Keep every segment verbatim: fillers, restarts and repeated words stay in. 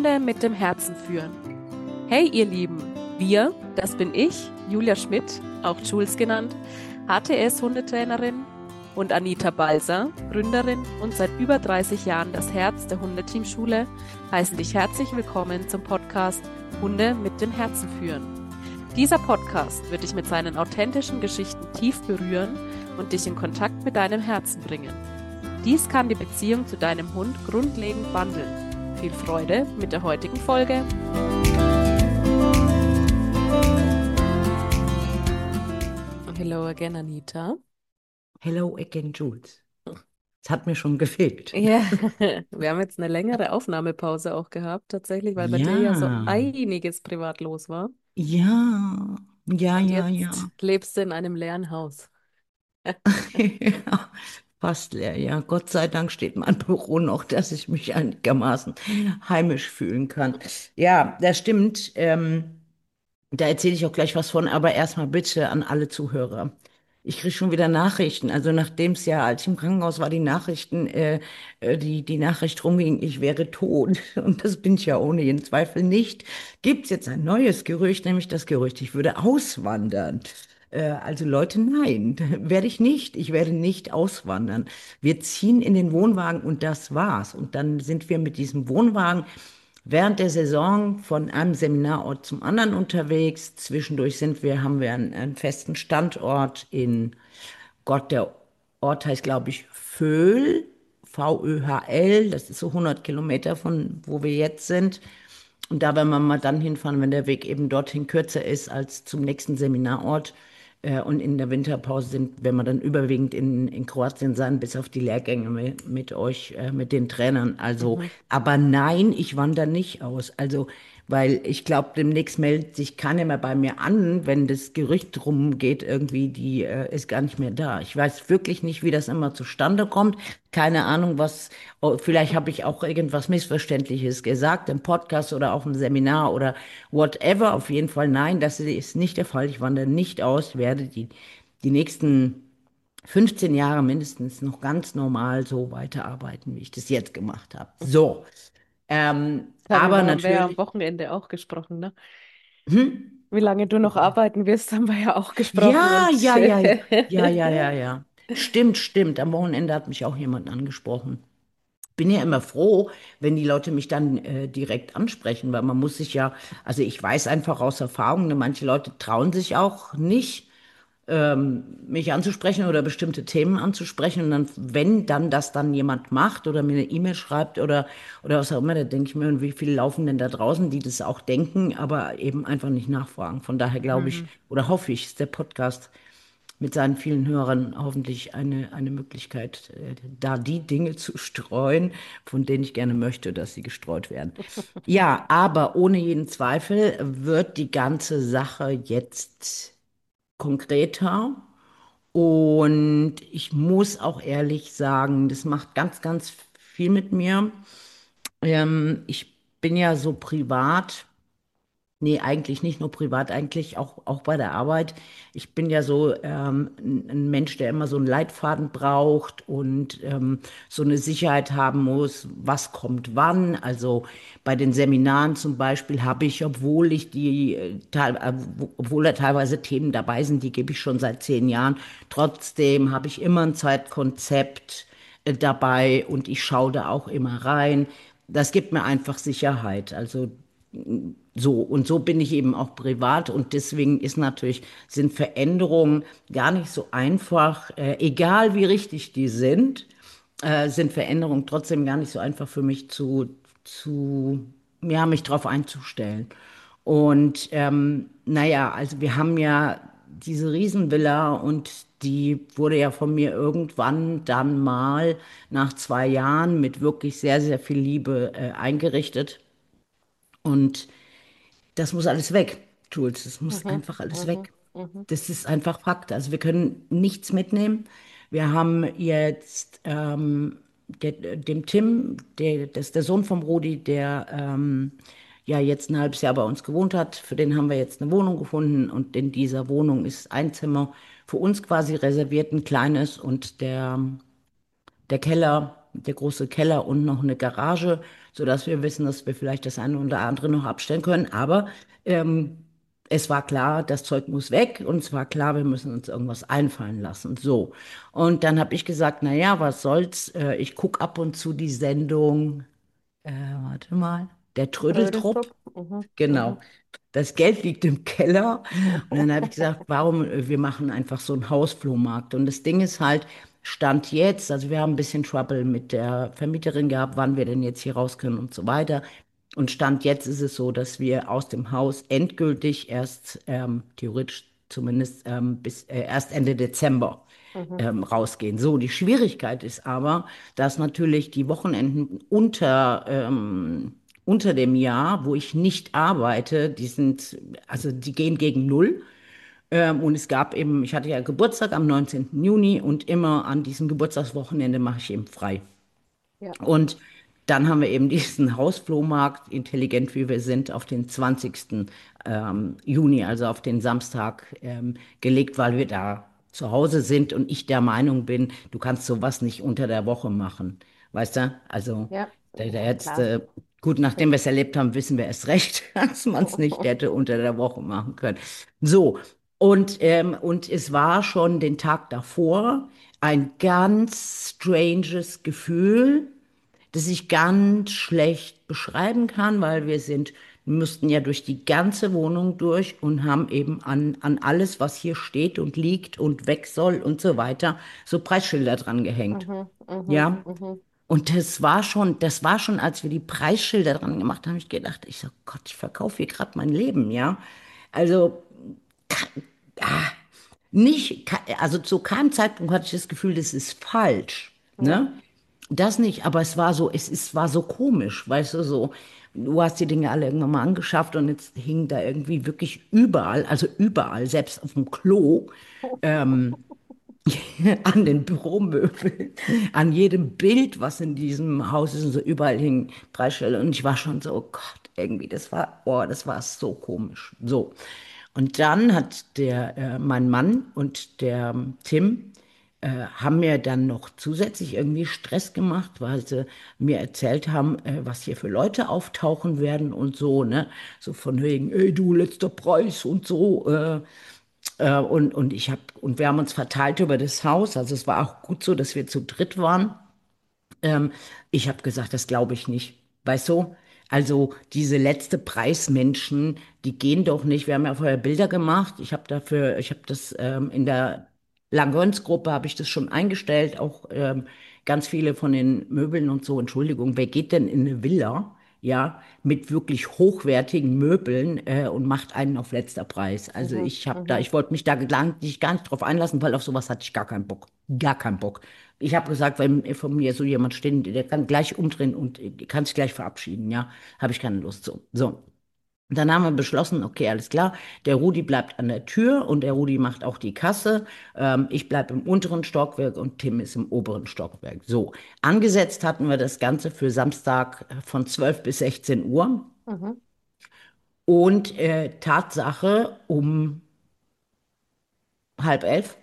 Hunde mit dem Herzen führen. Hey ihr Lieben, wir, das bin ich, Julia Schmidt, auch Jules genannt, H T S-Hundetrainerin und Anita Balser, Gründerin und seit über dreißig Jahren das Herz der Hundeteamschule, heißen dich herzlich willkommen zum Podcast Hunde mit dem Herzen führen. Dieser Podcast wird dich mit seinen authentischen Geschichten tief berühren und dich in Kontakt mit deinem Herzen bringen. Dies kann die Beziehung zu deinem Hund grundlegend wandeln. Viel Freude mit der heutigen Folge. Hello again, Anita. Hello again, Jules. Es hat mir schon gefehlt. Ja, wir haben jetzt eine längere Aufnahmepause auch gehabt, tatsächlich, weil bei dir ja so Ja, einiges privat los war. ja, ja, Und ja, jetzt ja. lebst du in einem leeren Haus. Ja, fast leer, ja. Gott sei Dank steht mein Büro noch, dass ich mich einigermaßen heimisch fühlen kann. Ja, das stimmt. Ähm, Da erzähle ich auch gleich was von, aber erstmal bitte an alle Zuhörer. Ich kriege schon wieder Nachrichten. Also nachdem es ja, als ich im Krankenhaus war, die Nachrichten, äh, äh, die, die Nachricht rumging, ich wäre tot. Und das bin ich ja ohne jeden Zweifel nicht. Gibt es jetzt ein neues Gerücht, nämlich das Gerücht, ich würde auswandern. Äh, also Leute, nein, werde ich nicht. Ich werde nicht auswandern. Wir ziehen in den Wohnwagen und das war's. Und dann sind wir mit diesem Wohnwagen während der Saison von einem Seminarort zum anderen unterwegs. Zwischendurch sind wir, haben wir einen, einen festen Standort in Gott, der Ort heißt, glaube ich, Vöhl, V Ö H L. Das ist so hundert Kilometer von wo wir jetzt sind. Und da werden wir mal dann hinfahren, wenn der Weg eben dorthin kürzer ist als zum nächsten Seminarort. Äh, Und in der Winterpause sind, wenn wir dann überwiegend in, in Kroatien sein, bis auf die Lehrgänge mit, mit euch, äh, mit den Trainern. Also, Mhm. aber nein, ich wandere nicht aus. Also, weil ich glaube, demnächst meldet sich keiner mehr bei mir an, wenn das Gerücht rumgeht, irgendwie, die äh, ist gar nicht mehr da. Ich weiß wirklich nicht, wie das immer zustande kommt. Keine Ahnung, was, oh, vielleicht habe ich auch irgendwas Missverständliches gesagt im Podcast oder auf dem Seminar oder whatever. Auf jeden Fall nein, das ist nicht der Fall. Ich wandere nicht aus, werde die, die nächsten fünfzehn Jahre mindestens noch ganz normal so weiterarbeiten, wie ich das jetzt gemacht habe. So, ähm, aber Darüber haben wir ja am natürlich, Wochenende auch gesprochen, ne? hm? Wie lange du noch arbeiten wirst, haben wir ja auch gesprochen Ja, und ja, ja, ja, ja, ja, ja, ja. Stimmt, stimmt. Am Wochenende hat mich auch jemand angesprochen. Bin ja immer froh, wenn die Leute mich dann äh, direkt ansprechen, weil man muss sich ja, also ich weiß einfach aus Erfahrung, ne, manche Leute trauen sich auch nicht, ähm, mich anzusprechen oder bestimmte Themen anzusprechen. Und dann, wenn dann das dann jemand macht oder mir eine E-Mail schreibt oder, oder was auch immer, da denke ich mir, und wie viele laufen denn da draußen, die das auch denken, aber eben einfach nicht nachfragen. Von daher glaube ich mhm. oder hoffe ich, ist der Podcast mit seinen vielen Hörern hoffentlich eine, eine Möglichkeit, äh, da die Dinge zu streuen, von denen ich gerne möchte, dass sie gestreut werden. Ja, aber ohne jeden Zweifel wird die ganze Sache jetzt konkreter. Und ich muss auch ehrlich sagen, das macht ganz, ganz viel mit mir. Ähm, ich bin ja so privat. Nee, eigentlich nicht nur privat, eigentlich auch, auch bei der Arbeit. Ich bin ja so ähm, ein ein Mensch, der immer so einen Leitfaden braucht und ähm, so eine Sicherheit haben muss, was kommt wann. Also bei den Seminaren zum Beispiel habe ich, obwohl ich die, äh, teil, äh, wo- obwohl da teilweise Themen dabei sind, die gebe ich schon seit zehn Jahren, trotzdem habe ich immer ein Zeitkonzept äh, dabei und ich schaue da auch immer rein. Das gibt mir einfach Sicherheit. Also so, und so bin ich eben auch privat und deswegen ist natürlich, sind Veränderungen gar nicht so einfach, äh, egal wie richtig die sind, äh, sind Veränderungen trotzdem gar nicht so einfach für mich zu, zu, ja, mich drauf einzustellen. Und ähm, naja, also wir haben ja diese Riesenvilla und die wurde ja von mir irgendwann dann mal nach zwei Jahren mit wirklich sehr, sehr viel Liebe äh, eingerichtet. Und das muss alles weg, Jules. Das muss Mhm. einfach alles Mhm. weg. Mhm. Das ist einfach Fakt. Also wir können nichts mitnehmen. Wir haben jetzt ähm, der, dem Tim, der, das ist der Sohn vom Rudi, der ähm, ja jetzt ein halbes Jahr bei uns gewohnt hat. Für den haben wir jetzt eine Wohnung gefunden und in dieser Wohnung ist ein Zimmer für uns quasi reserviert, ein kleines und der, der Keller. der große Keller und noch eine Garage, sodass wir wissen, dass wir vielleicht das eine oder andere noch abstellen können. Aber ähm, es war klar, das Zeug muss weg und es war klar, wir müssen uns irgendwas einfallen lassen. So. Und dann habe ich gesagt, na ja, was soll's? Äh, ich gucke ab und zu die Sendung, äh, warte mal, der Trödeltrupp. Trödeltrupp. Mhm. Genau. Mhm. Das Geld liegt im Keller. Und dann habe ich gesagt, warum, äh, wir machen einfach so einen Hausflohmarkt. Und das Ding ist halt, Stand jetzt, also wir haben ein bisschen Trouble mit der Vermieterin gehabt, wann wir denn jetzt hier raus können und so weiter. Und Stand jetzt ist es so, dass wir aus dem Haus endgültig erst, ähm, theoretisch zumindest, ähm, bis äh, erst Ende Dezember Mhm. ähm, rausgehen. So, die Schwierigkeit ist aber, dass natürlich die Wochenenden unter, ähm, unter dem Jahr, wo ich nicht arbeite, die sind, also die gehen gegen Null. Ähm, und es gab eben, ich hatte ja Geburtstag am neunzehnten Juni und immer an diesem Geburtstagswochenende mache ich eben frei. Ja. Und dann haben wir eben diesen Hausflohmarkt, intelligent wie wir sind, auf den zwanzigsten Ähm, Juni, also auf den Samstag, ähm, gelegt, weil wir da zu Hause sind und ich der Meinung bin, du kannst sowas nicht unter der Woche machen. Weißt du? Also, Ja. der, der Ja, jetzt, klar. äh, gut, nachdem wir es erlebt haben, wissen wir erst recht, dass man es nicht hätte unter der Woche machen können. So, und, ähm, und es war schon den Tag davor ein ganz stranges Gefühl, das ich ganz schlecht beschreiben kann, weil wir sind, müssten ja durch die ganze Wohnung durch und haben eben an, an alles, was hier steht und liegt und weg soll und so weiter, so Preisschilder dran gehängt. Mhm. Mhm. Ja. Mhm. Und das war schon, das war schon, als wir die Preisschilder dran gemacht haben, ich gedacht, ich so, Gott, ich verkaufe hier gerade mein Leben, ja. Also nicht, also zu keinem Zeitpunkt hatte ich das Gefühl, das ist falsch, Ja. ne? Das nicht, aber es war so, es ist, war so komisch, weißt du, so, du hast die Dinge alle irgendwann mal angeschafft und jetzt hingen da irgendwie wirklich überall, also überall, selbst auf dem Klo, an den Büromöbeln, an jedem Bild, was in diesem Haus ist und so überall hingen Preisschilder und ich war schon so, oh Gott, irgendwie, das war, oh, das war so komisch. So. Und dann hat der, äh, mein Mann und der ähm, Tim, äh, haben mir dann noch zusätzlich irgendwie Stress gemacht, weil sie mir erzählt haben, äh, was hier für Leute auftauchen werden und so, ne? So von wegen, ey du, letzter Preis und so. Äh, äh, und, und ich habe, und wir haben uns verteilt über das Haus. Also es war auch gut so, dass wir zu dritt waren. Ähm, ich habe gesagt, das glaube ich nicht. Weißt du? Also diese letzte Preismenschen, die gehen doch nicht. Wir haben ja vorher Bilder gemacht. Ich habe dafür, ich habe das ähm, in der Langöns-Gruppe habe ich das schon eingestellt. Auch ähm, ganz viele von den Möbeln und so. Entschuldigung, wer geht denn in eine Villa? Ja, mit wirklich hochwertigen Möbeln äh, und macht einen auf letzter Preis. Also Mhm. ich habe da, Mhm. ich wollte mich da gedanklich gar nicht drauf einlassen, weil auf sowas hatte ich gar keinen Bock. Gar keinen Bock. Ich habe gesagt, wenn vor mir so jemand steht, der kann gleich umdrehen und äh, kann sich gleich verabschieden, ja, habe ich keine Lust zu. So. Und dann haben wir beschlossen, okay, alles klar, der Rudi bleibt an der Tür und der Rudi macht auch die Kasse. Ähm, ich bleibe im unteren Stockwerk und Tim ist im oberen Stockwerk. So, angesetzt hatten wir das Ganze für Samstag äh, von zwölf bis sechzehn Uhr. Mhm. Und äh, Tatsache, um halb elf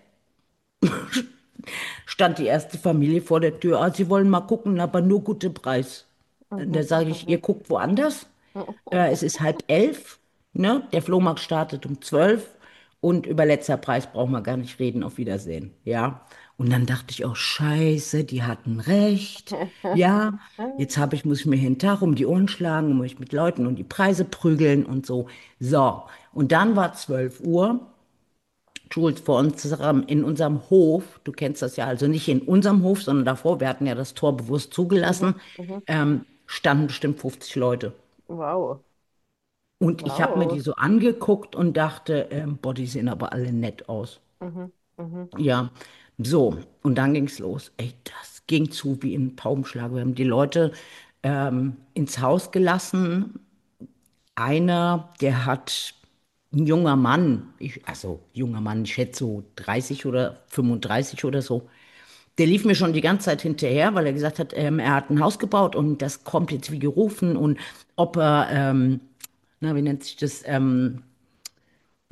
stand die erste Familie vor der Tür. Ah, sie wollen mal gucken, aber nur gute Preis. Da Mhm. sage ich, ihr Mhm. guckt woanders. Mhm. Äh, es ist halb elf, ne? Der Flohmarkt startet um zwölf und über letzter Preis brauchen wir gar nicht reden. Auf Wiedersehen, ja. Und dann dachte ich, oh Scheiße, die hatten recht. Ja, jetzt habe ich, muss ich mir jeden Tag um die Ohren schlagen, muss ich mit Leuten um die Preise prügeln und so. So, und dann war zwölf Uhr. Jules, vor unserem, in unserem Hof, du kennst das ja, also nicht in unserem Hof, sondern davor, wir hatten ja das Tor bewusst Mhm. zugelassen, Mhm. ähm, standen bestimmt fünfzig Leute. Wow. Und ich habe mir die Wow. so angeguckt und dachte, ähm, boah, die sehen aber alle nett aus. Mhm. Mhm. Ja, so, und dann ging's los. Ey, das ging zu wie ein Paukenschlag. Wir haben die Leute ähm, ins Haus gelassen. Einer, der hat, ein junger Mann, ich, also junger Mann, ich schätze so dreißig oder fünfunddreißig oder so, der lief mir schon die ganze Zeit hinterher, weil er gesagt hat, ähm, er hat ein Haus gebaut und das kommt jetzt wie gerufen und ob er, ähm, na, wie nennt sich das, ähm,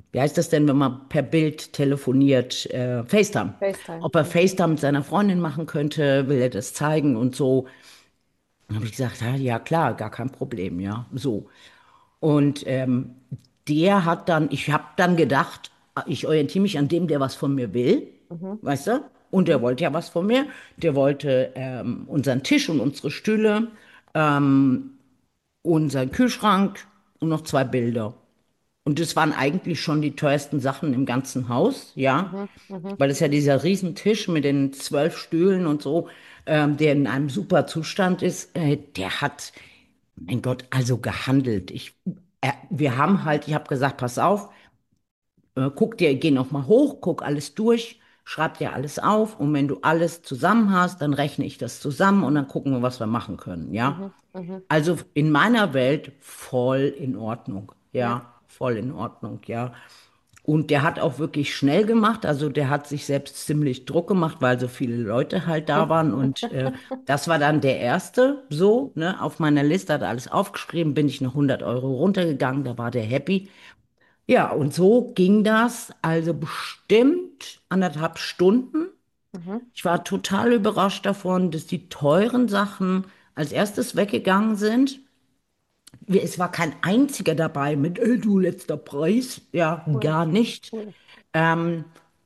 wie heißt das denn, wenn man per Bild telefoniert, äh, FaceTime. FaceTime. Ob er Mhm. FaceTime mit seiner Freundin machen könnte, will er das zeigen und so. Dann habe ich gesagt, ja, ja klar, gar kein Problem, ja, so. Und ähm, der hat dann, ich habe dann gedacht, ich orientiere mich an dem, der was von mir will, Mhm. weißt du? Und der Mhm. wollte ja was von mir. Der wollte ähm, unseren Tisch und unsere Stühle, ähm, unseren Kühlschrank und noch zwei Bilder. Und das waren eigentlich schon die teuersten Sachen im ganzen Haus, ja. Mhm. Mhm. Weil es ja dieser Riesentisch mit den zwölf Stühlen und so, ähm, der in einem super Zustand ist, äh, der hat, mein Gott, also gehandelt. Ich, äh, wir haben halt, ich habe gesagt, pass auf, äh, guck dir, geh noch mal hoch, guck alles durch, schreib dir alles auf und wenn du alles zusammen hast, dann rechne ich das zusammen und dann gucken wir, was wir machen können, ja. Mhm. Mhm. Also in meiner Welt voll in Ordnung, Ja. ja, voll in Ordnung, ja. Und der hat auch wirklich schnell gemacht, also der hat sich selbst ziemlich Druck gemacht, weil so viele Leute halt da waren. Und äh, das war dann der erste so, ne, auf meiner Liste, hat er alles aufgeschrieben, bin ich noch hundert Euro runtergegangen, da war der happy. Ja, und so ging das also bestimmt anderthalb Stunden. Mhm. Ich war total überrascht davon, dass die teuren Sachen als erstes weggegangen sind. Wir- Es war kein einziger dabei mit, äh, du letzter Preis. Ja, Cool. gar nicht. Cool. Ähm,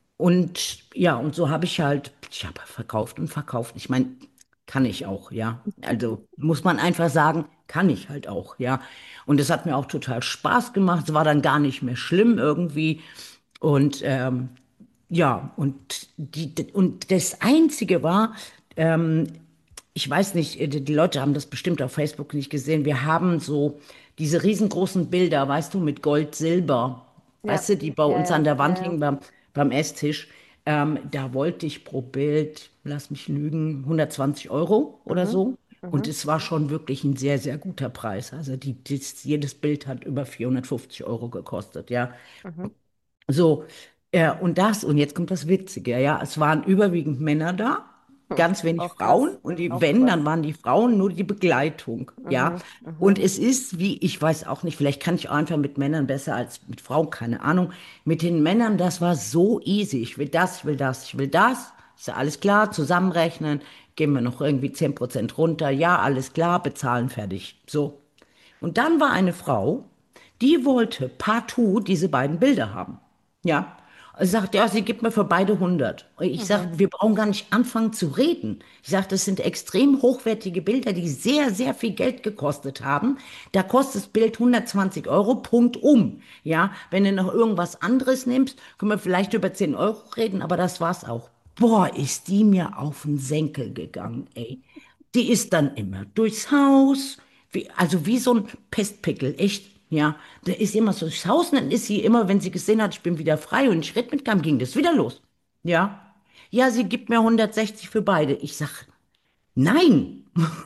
und ja, und so habe ich halt, ich habe verkauft und verkauft. Ich meine, kann ich auch, ja. Also muss man einfach sagen, kann ich halt auch, ja. Und es hat mir auch total Spaß gemacht. Es war dann gar nicht mehr schlimm irgendwie. Und ähm, ja, und, die, und das Einzige war, ähm, ich weiß nicht, äh, die die Leute haben das bestimmt auf Facebook nicht gesehen. Wir haben so diese riesengroßen Bilder, weißt du, mit Gold, Silber, weißt Ja. du, die bei Ja, uns an ja, der ja, Wand ja. hingen beim, beim Esstisch. Ähm, da wollte ich pro Bild, lass mich lügen, hundertzwanzig Euro oder Mhm. so. Und Mhm. es war schon wirklich ein sehr, sehr guter Preis. Also die, das, jedes Bild hat über vierhundertfünfzig Euro gekostet, ja. Mhm. So, äh, und das, und jetzt kommt das Witzige, ja, es waren überwiegend Männer da, Hm. ganz wenig Auch Frauen, krass. und die, Auch wenn, krass. dann waren die Frauen nur die Begleitung, ja. Mhm. Und Mhm. es ist, wie, ich weiß auch nicht, vielleicht kann ich auch einfach mit Männern besser als mit Frauen, keine Ahnung. Mit den Männern, das war so easy. Ich will das, ich will das, ich will das. Ist ja alles klar, zusammenrechnen, gehen wir noch irgendwie zehn Prozent runter, ja, alles klar, bezahlen, fertig. So. Und dann war eine Frau, die wollte partout diese beiden Bilder haben. Ja. Sie sagt, ja, sie gibt mir für beide hundert. Ich Mhm. sage, wir brauchen gar nicht anfangen zu reden. Ich sage, das sind extrem hochwertige Bilder, die sehr, sehr viel Geld gekostet haben. Da kostet das Bild hundertzwanzig Euro, Punkt um. Ja, wenn du noch irgendwas anderes nimmst, können wir vielleicht über zehn Euro reden, aber das war's auch. Boah, ist die mir auf den Senkel gegangen, ey. Die ist dann immer durchs Haus, wie, also wie so ein Pestpickel, echt. Ja, der ist immer so durchs Haus und dann ist sie immer, wenn sie gesehen hat, ich bin wieder frei und ich rede mit kam, ging das wieder los. Ja, ja, sie gibt mir hundertsechzig für beide. Ich sag, nein.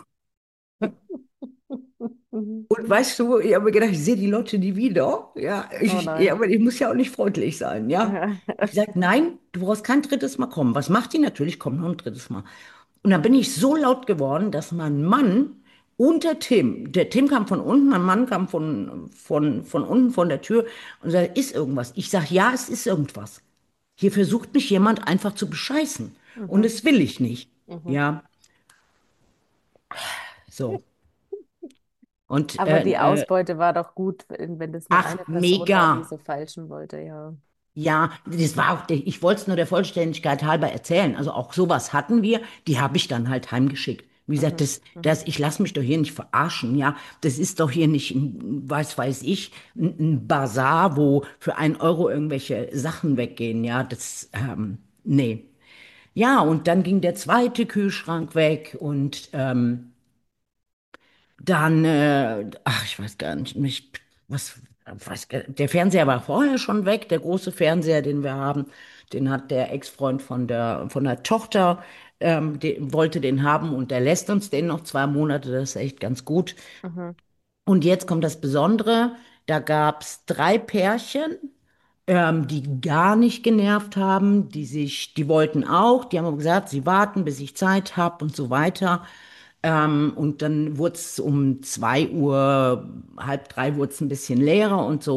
Mhm. Und weißt du, ich habe mir gedacht, ich sehe die Leute nie wieder. Ja, Oh ich, ja, nein. aber ich muss ja auch nicht freundlich sein, ja. Ich sage, nein, du brauchst kein drittes Mal kommen. Was macht die? Natürlich kommt noch ein drittes Mal. Und dann bin ich so laut geworden, dass mein Mann und der Tim, der Tim kam von unten, mein Mann kam von, von, von unten von der Tür und sagte, ist irgendwas? Ich sage, ja, es ist irgendwas. Hier versucht mich jemand einfach zu bescheißen. Und Mhm. das will ich nicht. Mhm. Ja, so. Und Aber äh, die äh, Ausbeute war doch gut, wenn wenn das nur ach, eine Person war, die mega. so falschen wollte, ja. Ja, das war auch, der- ich wollte es nur der Vollständigkeit halber erzählen. Also auch sowas hatten wir, die habe ich dann halt heimgeschickt. Wie gesagt, Mhm. das, Mhm. das, ich lasse mich doch hier nicht verarschen, ja. Das ist doch hier nicht, ein, was weiß ich, ein, ein Bazar, wo für einen Euro irgendwelche Sachen weggehen, ja. Das, ähm, nee. Ja, und dann ging der zweite Kühlschrank weg und ähm, dann, äh, ach, ich weiß gar nicht, mich, was, weiß, gar- der Fernseher war vorher schon weg, der große Fernseher, den wir haben, den hat der Ex-Freund von der, von der Tochter, ähm, die, wollte den haben und der lässt uns den noch zwei Monate, das ist echt ganz gut. Mhm. Und jetzt kommt das Besondere, da gab's drei Pärchen, ähm, die gar nicht genervt haben, die sich, die wollten auch, die haben aber gesagt, sie warten, bis ich Zeit habe und so weiter. Ähm, und dann wurde es um zwei Uhr, halb drei wurde es ein bisschen leerer und so.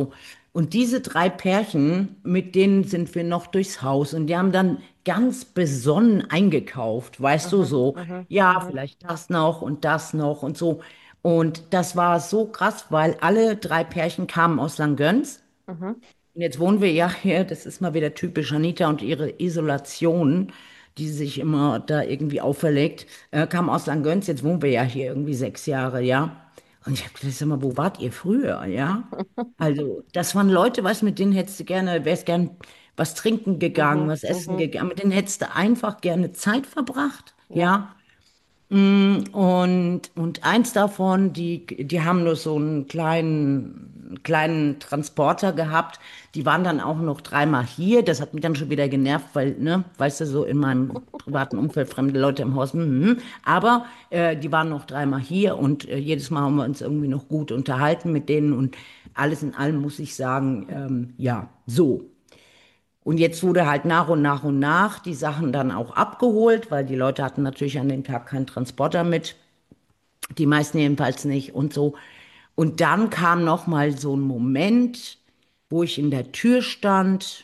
Und diese drei Pärchen, mit denen sind wir noch durchs Haus und die haben dann ganz besonnen eingekauft, weißt du, Mhm, so, mhm, ja, mhm, vielleicht das noch und das noch und so. Und das war so krass, weil alle drei Pärchen kamen aus Langgöns. mhm. Und jetzt wohnen wir ja hier, das ist mal wieder typisch Anita und ihre Isolation, die sie sich immer da irgendwie auferlegt, äh, kam aus Langgöns, jetzt wohnen wir ja hier irgendwie sechs Jahre, ja. Und ich habe gedacht, sag mal, wo wart ihr früher, ja? Also, das waren Leute, was mit denen hättest du gerne, wärst gern was trinken gegangen, Mhm, was essen mhm. gegangen, mit denen hättest du einfach gerne Zeit verbracht, Ja. ja. Mm, Und, und eins davon, die, die haben nur so einen kleinen, kleinen Transporter gehabt. Die waren dann auch noch dreimal hier. Das hat mich dann schon wieder genervt, weil, ne, weißt du, so in meinem privaten Umfeld fremde Leute im Haus. Mhm. Aber äh, die waren noch dreimal hier und äh, jedes Mal haben wir uns irgendwie noch gut unterhalten mit denen. Und alles in allem muss ich sagen, ähm, ja, so. Und jetzt wurde halt nach und nach und nach die Sachen dann auch abgeholt, weil die Leute hatten natürlich an dem Tag keinen Transporter mit, die meisten jedenfalls nicht und so. Und dann kam noch mal so ein Moment, wo ich in der Tür stand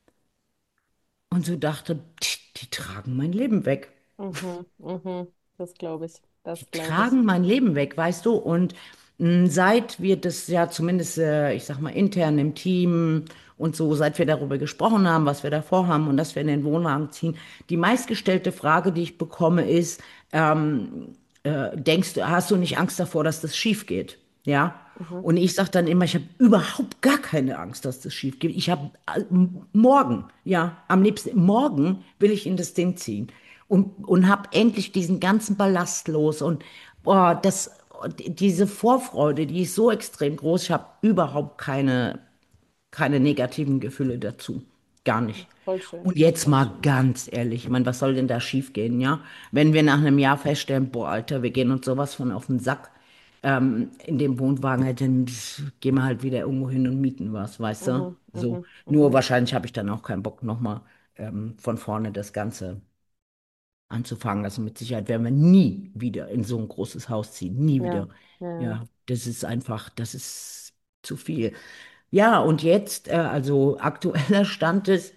und so dachte, die, die tragen mein Leben weg. Mhm, mhm. Das glaube ich. Die Das glaube ich. tragen mein Leben weg, weißt du? Und mh, seit wir das ja zumindest, äh, ich sag mal, intern im Team und so, seit wir darüber gesprochen haben, was wir da vorhaben und dass wir in den Wohnwagen ziehen, die meistgestellte Frage, die ich bekomme, ist, ähm, äh, denkst du, hast du nicht Angst davor, dass das schief geht? Ja. Mhm. Und ich sage dann immer, ich habe überhaupt gar keine Angst, dass das schief geht. Ich habe äh, morgen, ja, am liebsten morgen will ich in das Ding ziehen und, und habe endlich diesen ganzen Ballast los. Und boah, das, diese Vorfreude, die ist so extrem groß. Ich habe überhaupt keine, keine negativen Gefühle dazu. Gar nicht. Voll schön. Und jetzt Voll mal schön. ganz ehrlich, ich meine, was soll denn da schiefgehen, ja? Wenn wir nach einem Jahr feststellen, boah, Alter, wir gehen uns sowas von auf den Sack, ähm, in dem Wohnwagen, halt, dann gehen wir halt wieder irgendwo hin und mieten was, weißt du? Mhm, So. mhm, Nur mhm. wahrscheinlich habe ich dann auch keinen Bock, nochmal ähm, von vorne das Ganze anzufangen. Also mit Sicherheit werden wir nie wieder in so ein großes Haus ziehen. Nie Ja, wieder. ja, ja. Ja, das ist einfach, das ist zu viel. Ja, und jetzt, äh, also aktueller Stand ist,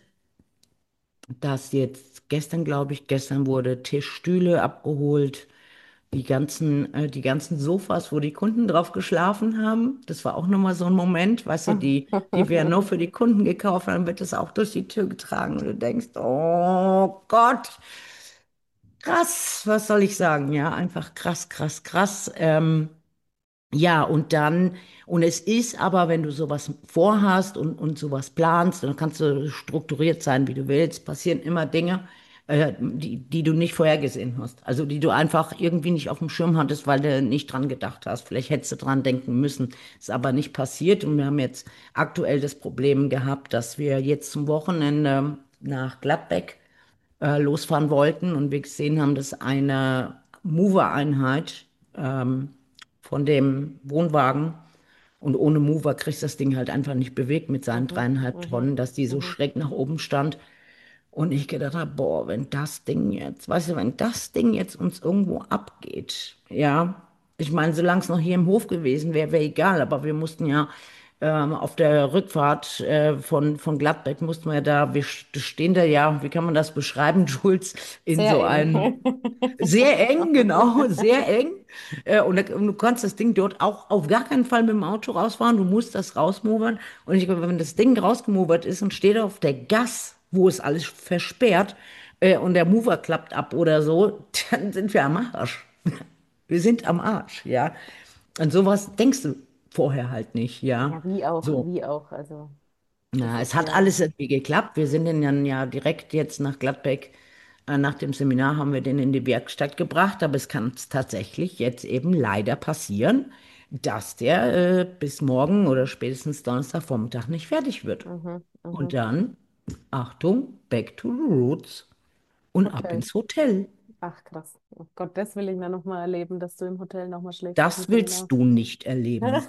dass jetzt gestern, glaube ich, gestern wurde Tisch, Stühle abgeholt. Die ganzen, äh, die ganzen Sofas, wo die Kunden drauf geschlafen haben, das war auch nochmal so ein Moment, weißt du, die, die wir nur für die Kunden gekauft haben, wird das auch durch die Tür getragen und du denkst, oh Gott, krass, was soll ich sagen? Ja, einfach krass, krass, krass. Ähm, ja, und dann, und es ist aber, wenn du sowas vorhast und, und sowas planst, dann kannst du strukturiert sein, wie du willst, passieren immer Dinge, äh, die, die du nicht vorhergesehen hast. Also die du einfach irgendwie nicht auf dem Schirm hattest, weil du nicht dran gedacht hast. Vielleicht hättest du dran denken müssen, ist aber nicht passiert. Und wir haben jetzt aktuell das Problem gehabt, dass wir jetzt zum Wochenende nach Gladbeck äh, losfahren wollten und wir gesehen haben, dass eine Mover-Einheit ähm, von dem Wohnwagen und ohne Mover kriegst du das Ding halt einfach nicht bewegt mit seinen Mhm, dreieinhalb mhm, Tonnen, dass die so mhm. schräg nach oben stand. Und ich gedacht habe, boah, wenn das Ding jetzt, weißt du, wenn das Ding jetzt uns irgendwo abgeht, ja, ich meine, solange es noch hier im Hof gewesen wäre, wäre egal, aber wir mussten ja ähm, auf der Rückfahrt äh, von, von Gladbeck mussten wir da, wir st- stehen da ja, wie kann man das beschreiben, Jules, in Sehr so eng. einem, sehr eng, genau, sehr eng. Äh, und, da, und du kannst das Ding dort auch auf gar keinen Fall mit dem Auto rausfahren, du musst das rausmovern. Und ich glaube, wenn das Ding rausgemovert ist und steht auf der Gas, wo es alles versperrt, äh, und der Mover klappt ab oder so, dann sind wir am Arsch. Wir sind am Arsch, ja. An sowas denkst du vorher halt nicht, ja. Ja, wie auch, So. wie auch. Also, das Na, es ist hat ja alles irgendwie geklappt. Wir sind dann ja direkt jetzt nach Gladbeck, äh, nach dem Seminar haben wir den in die Werkstatt gebracht, aber es kann tatsächlich jetzt eben leider passieren, dass der äh, bis morgen oder spätestens Donnerstagvormittag nicht fertig wird. mhm, Und mhm. dann, Achtung, back to the roots und ab Hotel. ins Hotel. Ach, krass. Oh Gott, das will ich mir nochmal erleben, dass du im Hotel nochmal schläfst auf dem Das Seminar. willst du nicht erleben.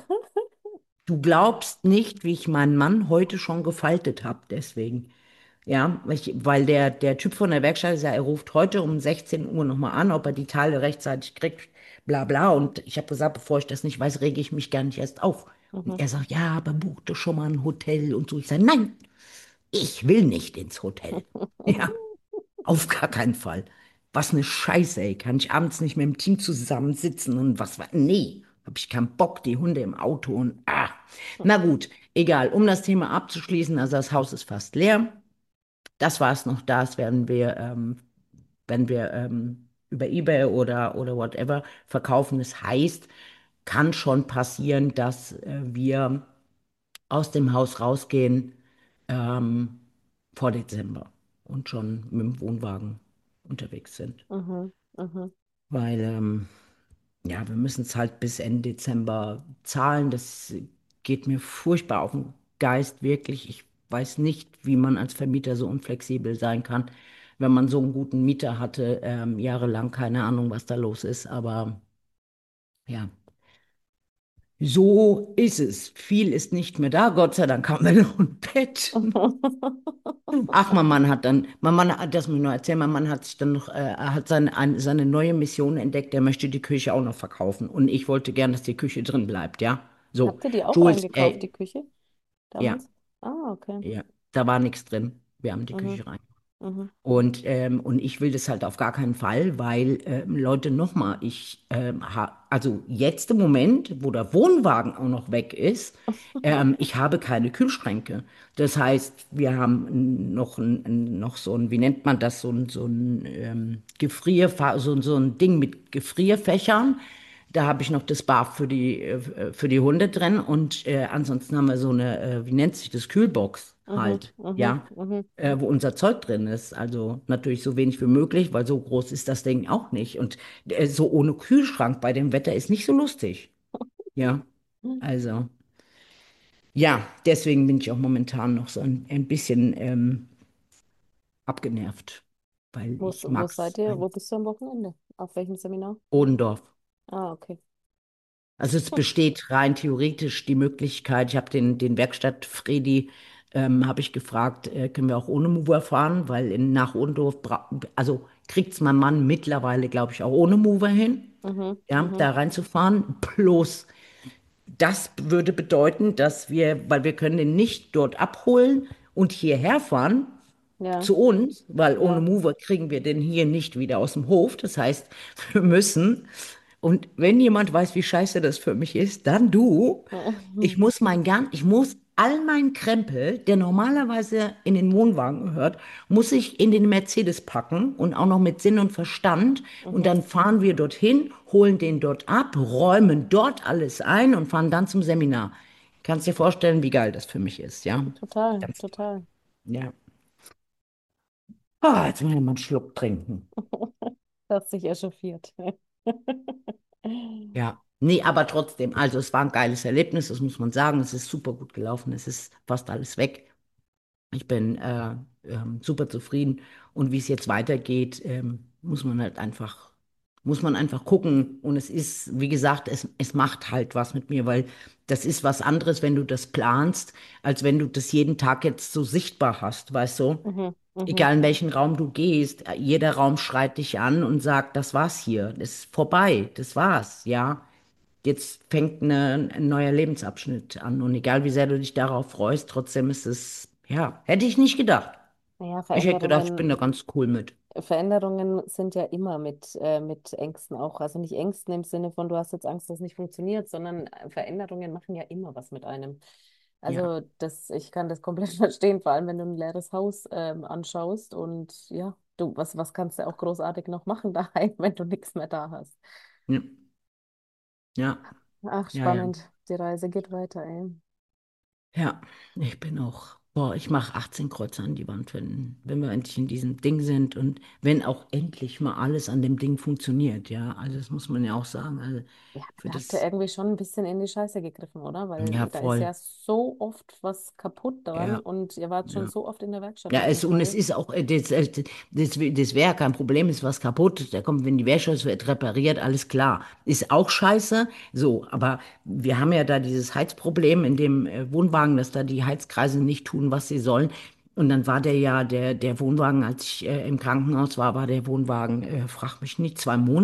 Du glaubst nicht, wie ich meinen Mann heute schon gefaltet habe, deswegen. Ja, ich, weil der, der Typ von der Werkstatt ist ja, er ruft heute um sechzehn Uhr nochmal an, ob er die Teile rechtzeitig kriegt, bla bla. Und ich habe gesagt, bevor ich das nicht weiß, rege ich mich gar nicht erst auf. Und Mhm. er sagt, ja, aber buch doch schon mal ein Hotel und so. Ich sage, nein, ich will nicht ins Hotel. Ja, auf gar keinen Fall. Was eine Scheiße, ey. Kann ich abends nicht mit dem Team zusammensitzen und was war. Nee, hab ich keinen Bock, die Hunde im Auto und ah. Na gut, egal. Um das Thema abzuschließen, also das Haus ist fast leer. Das, was noch da ist, werden wir, ähm, wenn wir ähm, über eBay oder, oder whatever verkaufen. Das heißt, kann schon passieren, dass äh, wir aus dem Haus rausgehen ähm, vor Dezember und schon mit dem Wohnwagen unterwegs sind. Mhm. Mhm. Weil, ähm, ja, wir müssen es halt bis Ende Dezember zahlen. Das geht mir furchtbar auf den Geist, wirklich. Ich weiß nicht, wie man als Vermieter so unflexibel sein kann, wenn man so einen guten Mieter hatte, ähm, jahrelang, keine Ahnung, was da los ist. Aber ja, so ist es. Viel ist nicht mehr da. Gott sei Dank haben wir noch ein Bett. Ach, mein Mann hat dann, mein Mann, hat- das muss ich noch erzählen, mein Mann hat sich dann noch, äh, er hat seine, ein, seine neue Mission entdeckt, er möchte die Küche auch noch verkaufen. Und ich wollte gern, dass die Küche drin bleibt, ja. So, Habt ihr die auch Jules, eingekauft, äh, die Küche ja, damals? Ah, okay. ja, da war nichts drin. Wir haben die Mhm. Küche rein. Mhm. Und, ähm, und ich will das halt auf gar keinen Fall, weil, ähm, Leute, nochmal, ich, ähm, ha, also jetzt im Moment, wo der Wohnwagen auch noch weg ist, ähm, ich habe keine Kühlschränke. Das heißt, wir haben noch, ein, ein- noch so ein, wie nennt man das, so ein, so ein ähm, Gefrierfa so, ein- so ein Ding mit Gefrierfächern. Da habe ich noch das Barf für die, äh, für die Hunde drin und äh, ansonsten haben wir so eine, äh, wie nennt sich das, Kühlbox Mhm. halt, Mhm. ja, Mhm. äh, wo unser Zeug drin ist. Also natürlich so wenig wie möglich, weil so groß ist das Ding auch nicht. Und äh, so ohne Kühlschrank bei dem Wetter ist nicht so lustig. Ja, also ja, deswegen bin ich auch momentan noch so ein, ein bisschen ähm, abgenervt, weil Wo, ich wo mag's seid ihr? ein Wo bist du am Wochenende? Auf welchem Seminar? Odendorf. Ah, okay. Also es Hm. besteht rein theoretisch die Möglichkeit, ich habe den, den Werkstatt Fredi, ähm, habe ich gefragt, äh, können wir auch ohne Mover fahren, weil in, nach Ohlendorf, bra- also kriegt es mein Mann mittlerweile, glaube ich, auch ohne Mover hin, Mhm. ja, Mhm. da reinzufahren. Bloß das würde bedeuten, dass wir, weil wir können den nicht dort abholen und hierher fahren, Ja, zu uns, weil ohne ja. Mover kriegen wir den hier nicht wieder aus dem Hof. Das heißt, wir müssen, und wenn jemand weiß, wie scheiße das für mich ist, dann du. Ich muss mein Garn, ich muss all meinen Krempel, der normalerweise in den Wohnwagen gehört, muss ich in den Mercedes packen und auch noch mit Sinn und Verstand. Und Mhm. dann fahren wir dorthin, holen den dort ab, räumen dort alles ein und fahren dann zum Seminar. Kannst dir vorstellen, wie geil das für mich ist, ja? Total, Ganz toll. total. Ja. Ah, jetzt will ich mal einen Schluck trinken. Das hat sich echauffiert. Ja. Nee, aber trotzdem, also es war ein geiles Erlebnis, das muss man sagen. Es ist super gut gelaufen, es ist fast alles weg. Ich bin äh, ähm, super zufrieden. Und wie es jetzt weitergeht, ähm, muss man halt einfach, muss man einfach gucken. Und es ist, wie gesagt, es, es macht halt was mit mir, weil das ist was anderes, wenn du das planst, als wenn du das jeden Tag jetzt so sichtbar hast, weißt du? Mhm. Mhm. Egal in welchen Raum du gehst, äh, jeder Raum schreit dich an und sagt, das war's hier, das ist vorbei, das war's, ja. Jetzt fängt eine, ein neuer Lebensabschnitt an und egal wie sehr du dich darauf freust, trotzdem ist es, ja, hätte ich nicht gedacht. Naja, Ich hätte gedacht, ich bin Veränderungen, da ganz cool mit. Veränderungen sind ja immer mit, äh, mit Ängsten auch. Also nicht Ängsten im Sinne von, du hast jetzt Angst, dass es nicht funktioniert, sondern äh, Veränderungen machen ja immer was mit einem. Ja, Also das, ich kann das komplett verstehen, vor allem wenn du ein leeres Haus ähm, anschaust und ja, du, was, was kannst du auch großartig noch machen daheim, wenn du nichts mehr da hast. ja, ja, Ach, ja, ja. spannend. Die Reise geht weiter, ey. Ja, ich bin auch, boah, ich mache achtzehn Kreuze an die Wand, wenn, wenn wir endlich in diesem Ding sind und wenn auch endlich mal alles an dem Ding funktioniert, ja. Also das muss man ja auch sagen. Also Ja, für da habt ihr das, irgendwie schon ein bisschen in die Scheiße gegriffen, oder? ja, Weil da ist voll. ja so oft was kaputt dran Ja, und ihr wart schon ja. so oft in der Werkstatt Ja, mit dem es, und es Teil. ist auch, äh, das, äh, das, das wäre kein Problem, ist was kaputt, da kommt, wenn die Wäsche ist, wird repariert, alles klar. Ist auch scheiße, so, aber wir haben ja da dieses Heizproblem in dem äh, Wohnwagen, dass da die Heizkreise nicht tun, was sie sollen. Und dann war der ja, der, der Wohnwagen, als ich äh, im Krankenhaus war, war der Wohnwagen, äh, frag mich nicht, zwei Monate?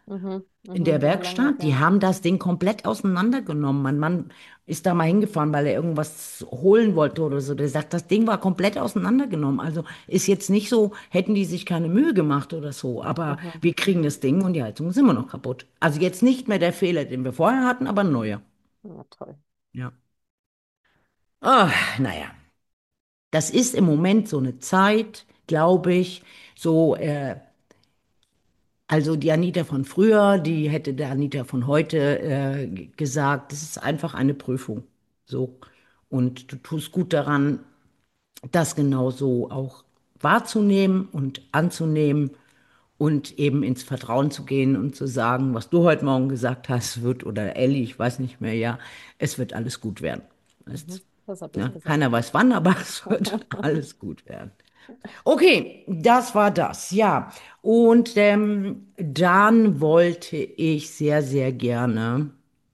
Mhm. In der Mhm. Wie lange Werkstatt, die her? haben das Ding komplett auseinandergenommen. Mein Mann ist da mal hingefahren, weil er irgendwas holen wollte oder so. Der sagt, das Ding war komplett auseinandergenommen. Also ist jetzt nicht so, hätten die sich keine Mühe gemacht oder so. Aber Mhm. wir kriegen das Ding und die Heizung ist immer noch kaputt. Also jetzt nicht mehr der Fehler, den wir vorher hatten, aber ein neuer. Ja, toll. Ja. Ah, naja, das ist im Moment so eine Zeit, glaube ich, so, äh, also die Anita von früher, die hätte der Anita von heute äh, g- gesagt, das ist einfach eine Prüfung. So. Und du tust gut daran, das genauso auch wahrzunehmen und anzunehmen und eben ins Vertrauen zu gehen und zu sagen, was du heute Morgen gesagt hast, wird, oder Elli, ich weiß nicht mehr, ja, es wird alles gut werden. Mhm. Es, Das habe ich ne, gesagt. keiner weiß wann, aber es wird alles gut werden. Okay, das war das, ja. Und ähm, dann wollte ich sehr, sehr gerne,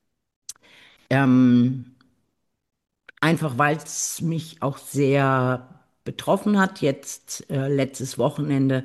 ähm, einfach weil es mich auch sehr betroffen hat, jetzt äh, letztes Wochenende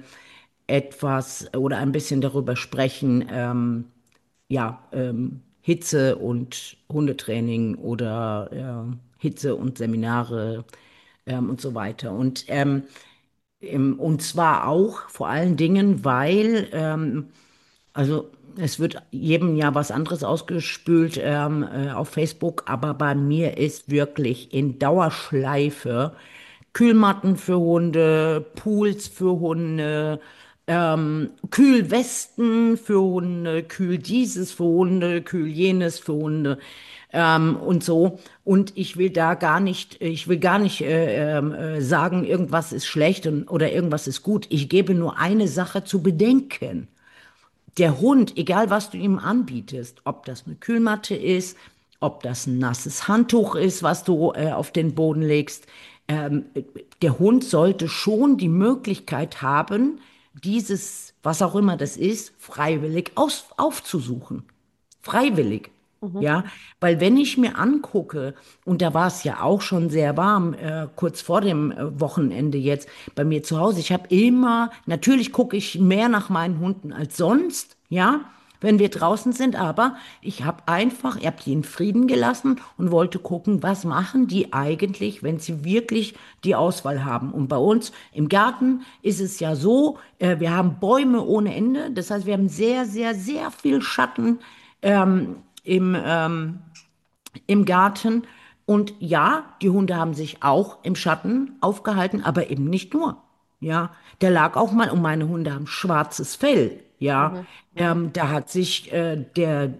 etwas oder ein bisschen darüber sprechen, ähm, ja, ähm, Hitze und Hundetraining oder äh, Hitze und Seminare ähm, und so weiter. Und ähm, ähm, und zwar auch vor allen Dingen, weil, ähm, also es wird jedem Jahr was anderes ausgespült ähm, äh, auf Facebook, aber bei mir ist wirklich in Dauerschleife Kühlmatten für Hunde, Pools für Hunde, ähm, Kühlwesten für Hunde, kühl dieses für Hunde, kühl jenes für Hunde ähm, und so. Und ich will da gar nicht, ich will gar nicht äh, ähm, äh, sagen, irgendwas ist schlecht und, oder irgendwas ist gut. Ich gebe nur eine Sache zu bedenken. Der Hund, egal was du ihm anbietest, ob das eine Kühlmatte ist, ob das ein nasses Handtuch ist, was du äh, auf den Boden legst, ähm, der Hund sollte schon die Möglichkeit haben, dieses, was auch immer das ist, freiwillig aus, aufzusuchen. Freiwillig. Mhm. Ja, weil wenn ich mir angucke, und da war es ja auch schon sehr warm, äh, kurz vor dem äh, Wochenende jetzt bei mir zu Hause, ich habe immer, natürlich gucke ich mehr nach meinen Hunden als sonst, ja, wenn wir draußen sind, aber ich habe einfach, ich habe die in Frieden gelassen und wollte gucken, was machen die eigentlich, wenn sie wirklich die Auswahl haben. Und bei uns im Garten ist es ja so, äh, wir haben Bäume ohne Ende, das heißt, wir haben sehr, sehr, sehr viel Schatten ähm, im, ähm, im Garten. Und ja, die Hunde haben sich auch im Schatten aufgehalten, aber eben nicht nur. Ja, der lag auch mal, und meine Hunde haben schwarzes Fell. Ja, Mhm. Mhm. ähm, da hat sich äh, der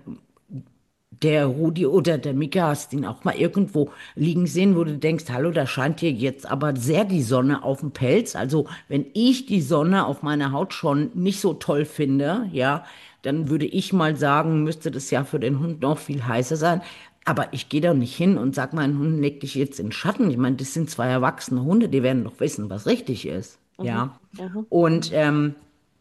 der Rudi oder der Mika, hast ihn auch mal irgendwo liegen sehen, wo du denkst, hallo, da scheint dir jetzt aber sehr die Sonne auf dem Pelz. Also wenn ich die Sonne auf meiner Haut schon nicht so toll finde, ja, dann würde ich mal sagen, müsste das ja für den Hund noch viel heißer sein. Aber ich gehe da nicht hin und sag, mein Hund leg dich jetzt in den Schatten. Ich meine, das sind zwei erwachsene Hunde, die werden doch wissen, was richtig ist. Mhm. Ja. Mhm. Und ähm,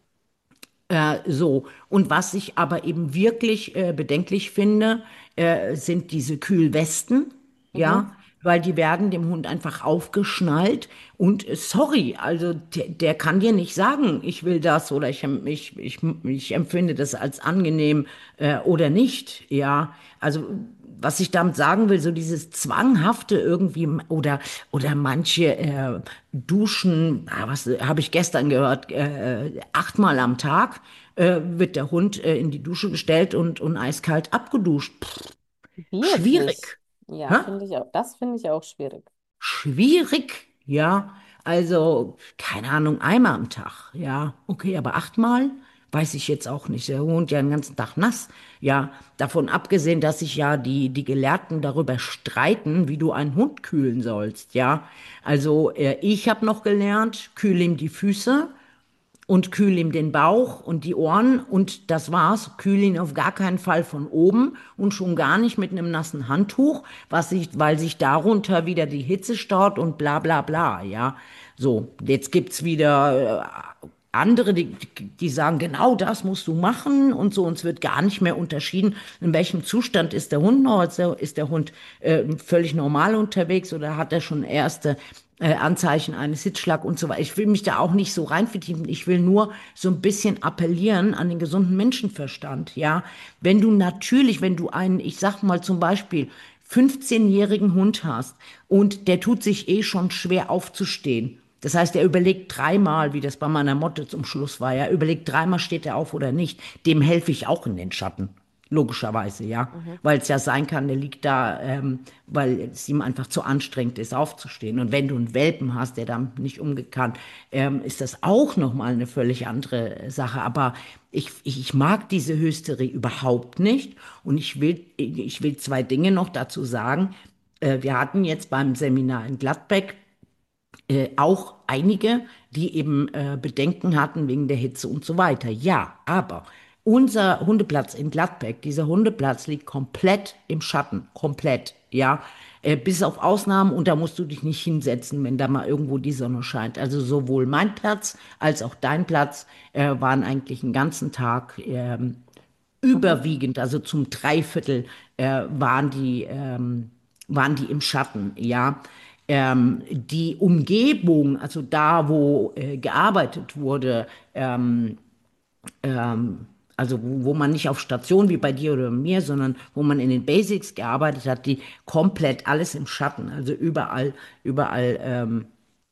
äh, so, und was ich aber eben wirklich äh, bedenklich finde, äh, sind diese Kühlwesten, Mhm. ja, weil die werden dem Hund einfach aufgeschnallt und äh, sorry, also der, der kann dir nicht sagen, ich will das oder ich, em- ich, ich, ich empfinde das als angenehm äh, oder nicht, ja, also was ich damit sagen will, so dieses Zwanghafte irgendwie oder, oder manche äh, Duschen, ah, was habe ich gestern gehört, äh, achtmal am Tag äh, wird der Hund äh, in die Dusche gestellt und, und eiskalt abgeduscht. Pff, Wirklich? schwierig. Ja, Hä? finde ich auch. Das finde ich auch schwierig. Schwierig, ja. Also, keine Ahnung, einmal am Tag, ja. Okay, aber achtmal? Weiß ich jetzt auch nicht. Der wohnt ja den ganzen Tag nass. Ja, davon abgesehen, dass sich ja die, die Gelehrten darüber streiten, wie du einen Hund kühlen sollst, ja. Also, äh, ich habe noch gelernt, kühl ihm die Füße und kühl ihm den Bauch und die Ohren und das war's. Kühl ihn auf gar keinen Fall von oben und schon gar nicht mit einem nassen Handtuch, was sich, weil sich darunter wieder die Hitze staut und bla bla bla, ja. So, jetzt gibt's wieder andere, die, die sagen, genau das musst du machen und so. Und es wird gar nicht mehr unterschieden, in welchem Zustand ist der Hund noch. Ist der, ist der Hund äh, völlig normal unterwegs oder hat er schon erste äh, Anzeichen eines Hitzschlag und so weiter. Ich will mich da auch nicht so rein vertiefen. Ich will nur so ein bisschen appellieren an den gesunden Menschenverstand. Ja, wenn du natürlich, wenn du einen, ich sag mal zum Beispiel, fünfzehnjährigen Hund hast und der tut sich eh schon schwer aufzustehen. Das heißt, er überlegt dreimal, wie das bei meiner Motte zum Schluss war. Er überlegt dreimal, steht er auf oder nicht. Dem helfe ich auch in den Schatten. Logischerweise, ja. Mhm. Weil es ja sein kann, der liegt da, ähm, weil es ihm einfach zu anstrengend ist, aufzustehen. Und wenn du einen Welpen hast, der da nicht umgehen kann, ähm, ist das auch nochmal eine völlig andere Sache. Aber ich, ich, ich mag diese Hysterie überhaupt nicht. Und ich will, ich will zwei Dinge noch dazu sagen. Äh, wir hatten jetzt beim Seminar in Gladbeck äh, auch einige, die eben äh, Bedenken hatten wegen der Hitze und so weiter. Ja, aber unser Hundeplatz in Gladbeck, dieser Hundeplatz liegt komplett im Schatten, komplett, ja, äh, bis auf Ausnahmen und da musst du dich nicht hinsetzen, wenn da mal irgendwo die Sonne scheint. Also sowohl mein Platz als auch dein Platz äh, waren eigentlich den ganzen Tag ähm, Mhm. überwiegend, also zum Dreiviertel äh, waren die, ähm, waren die im Schatten, ja. Ähm, die Umgebung, also da, wo äh, gearbeitet wurde, ähm, ähm, also wo, wo man nicht auf Station wie bei dir oder mir, sondern wo man in den Basics gearbeitet hat, die komplett alles im Schatten, also überall, überall ähm,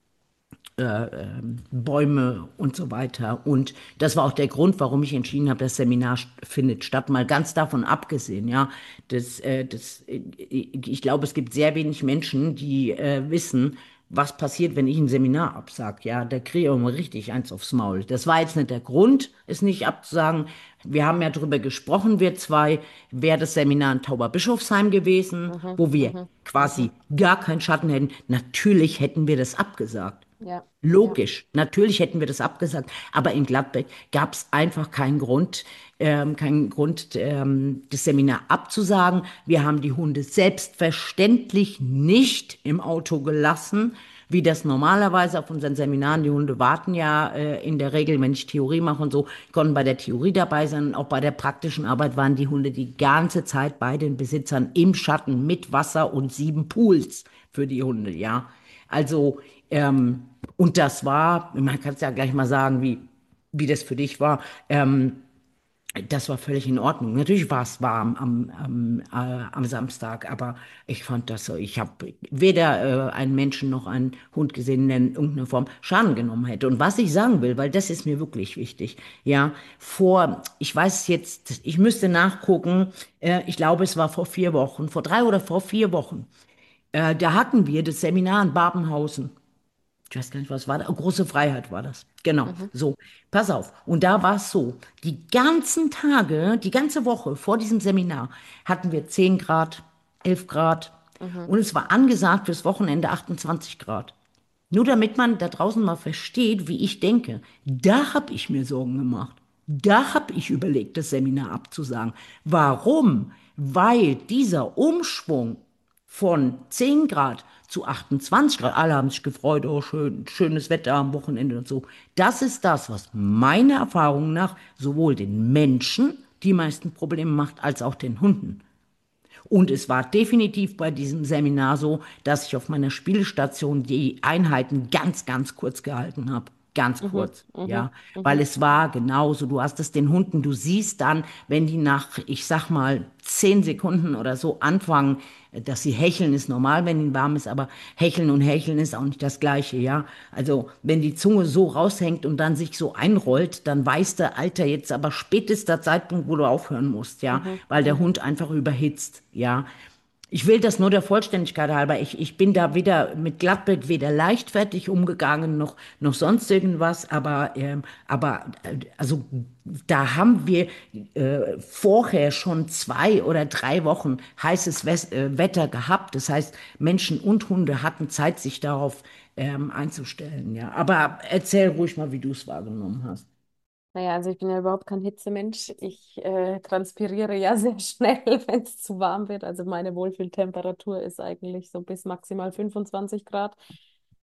äh, ähm, Bäume und so weiter. Und das war auch der Grund, warum ich entschieden habe, das Seminar st- findet statt. Mal ganz davon abgesehen, ja. Das, äh, das, äh, ich glaube, es gibt sehr wenig Menschen, die äh, wissen, was passiert, wenn ich ein Seminar absag. Ja, da kriege ich auch mal richtig eins aufs Maul. Das war jetzt nicht der Grund, es nicht abzusagen. Wir haben ja drüber gesprochen, wir zwei, wäre das Seminar in Tauberbischofsheim gewesen, Mhm. wo wir Mhm. quasi Mhm. gar keinen Schatten hätten. Natürlich hätten wir das abgesagt. Ja, ja. Logisch, natürlich hätten wir das abgesagt, aber in Gladbeck gab es einfach keinen Grund, ähm, keinen Grund, ähm, das Seminar abzusagen. Wir haben die Hunde selbstverständlich nicht im Auto gelassen, wie das normalerweise auf unseren Seminaren. Die Hunde warten ja äh, in der Regel, wenn ich Theorie mache und so, konnten bei der Theorie dabei sein. Auch bei der praktischen Arbeit waren die Hunde die ganze Zeit bei den Besitzern im Schatten mit Wasser und sieben Pools für die Hunde, ja. Also, ähm, und das war, man kann es ja gleich mal sagen, wie, wie das für dich war. Ähm, das war völlig in Ordnung. Natürlich war es warm am, am, äh, am Samstag, aber ich fand das so. Ich habe weder äh, einen Menschen noch einen Hund gesehen, der in irgendeiner Form Schaden genommen hätte. Und was ich sagen will, weil das ist mir wirklich wichtig, ja, vor, ich weiß jetzt, ich müsste nachgucken, äh, ich glaube, es war vor vier Wochen, vor drei oder vor vier Wochen, äh, da hatten wir das Seminar in Babenhausen. Ich weiß gar nicht, was war das? Oh, große Freiheit war das. Genau, Mhm. so. Pass auf. Und da war es so, die ganzen Tage, die ganze Woche vor diesem Seminar hatten wir zehn Grad, elf Grad Mhm. und es war angesagt fürs Wochenende achtundzwanzig Grad. Nur damit man da draußen mal versteht, wie ich denke. Da habe ich mir Sorgen gemacht. Da habe ich überlegt, das Seminar abzusagen. Warum? Weil dieser Umschwung von zehn Grad zu achtundzwanzig Grad, alle haben sich gefreut, oh schön, schönes Wetter am Wochenende und so. Das ist das, was meiner Erfahrung nach sowohl den Menschen die meisten Probleme macht, als auch den Hunden. Und es war definitiv bei diesem Seminar so, dass ich auf meiner Spielstation die Einheiten ganz, ganz kurz gehalten habe. Ganz Mhm. kurz, Mhm. ja. Weil Mhm. es war genauso. Du hast es den Hunden, du siehst dann, wenn die nach, ich sag mal, zehn Sekunden oder so anfangen, dass sie hecheln, ist normal, wenn ihnen warm ist, aber hecheln und hecheln ist auch nicht das Gleiche, ja. Also, wenn die Zunge so raushängt und dann sich so einrollt, dann weiß der Alter jetzt aber spätester Zeitpunkt, wo du aufhören musst, ja, Mhm. weil der Mhm. Hund einfach überhitzt, ja. Ich will das nur der Vollständigkeit halber. Ich, ich bin da weder mit Gladbeck weder leichtfertig umgegangen noch, noch sonst irgendwas. Aber, ähm, aber äh, also da haben wir äh, vorher schon zwei oder drei Wochen heißes Wes äh, Wetter gehabt. Das heißt, Menschen und Hunde hatten Zeit, sich darauf ähm, einzustellen. Ja, aber erzähl ruhig mal, wie du es wahrgenommen hast. Naja, also ich bin ja überhaupt kein Hitzemensch. Ich äh, transpiriere ja sehr schnell, wenn es zu warm wird. Also meine Wohlfühltemperatur ist eigentlich so bis maximal fünfundzwanzig Grad.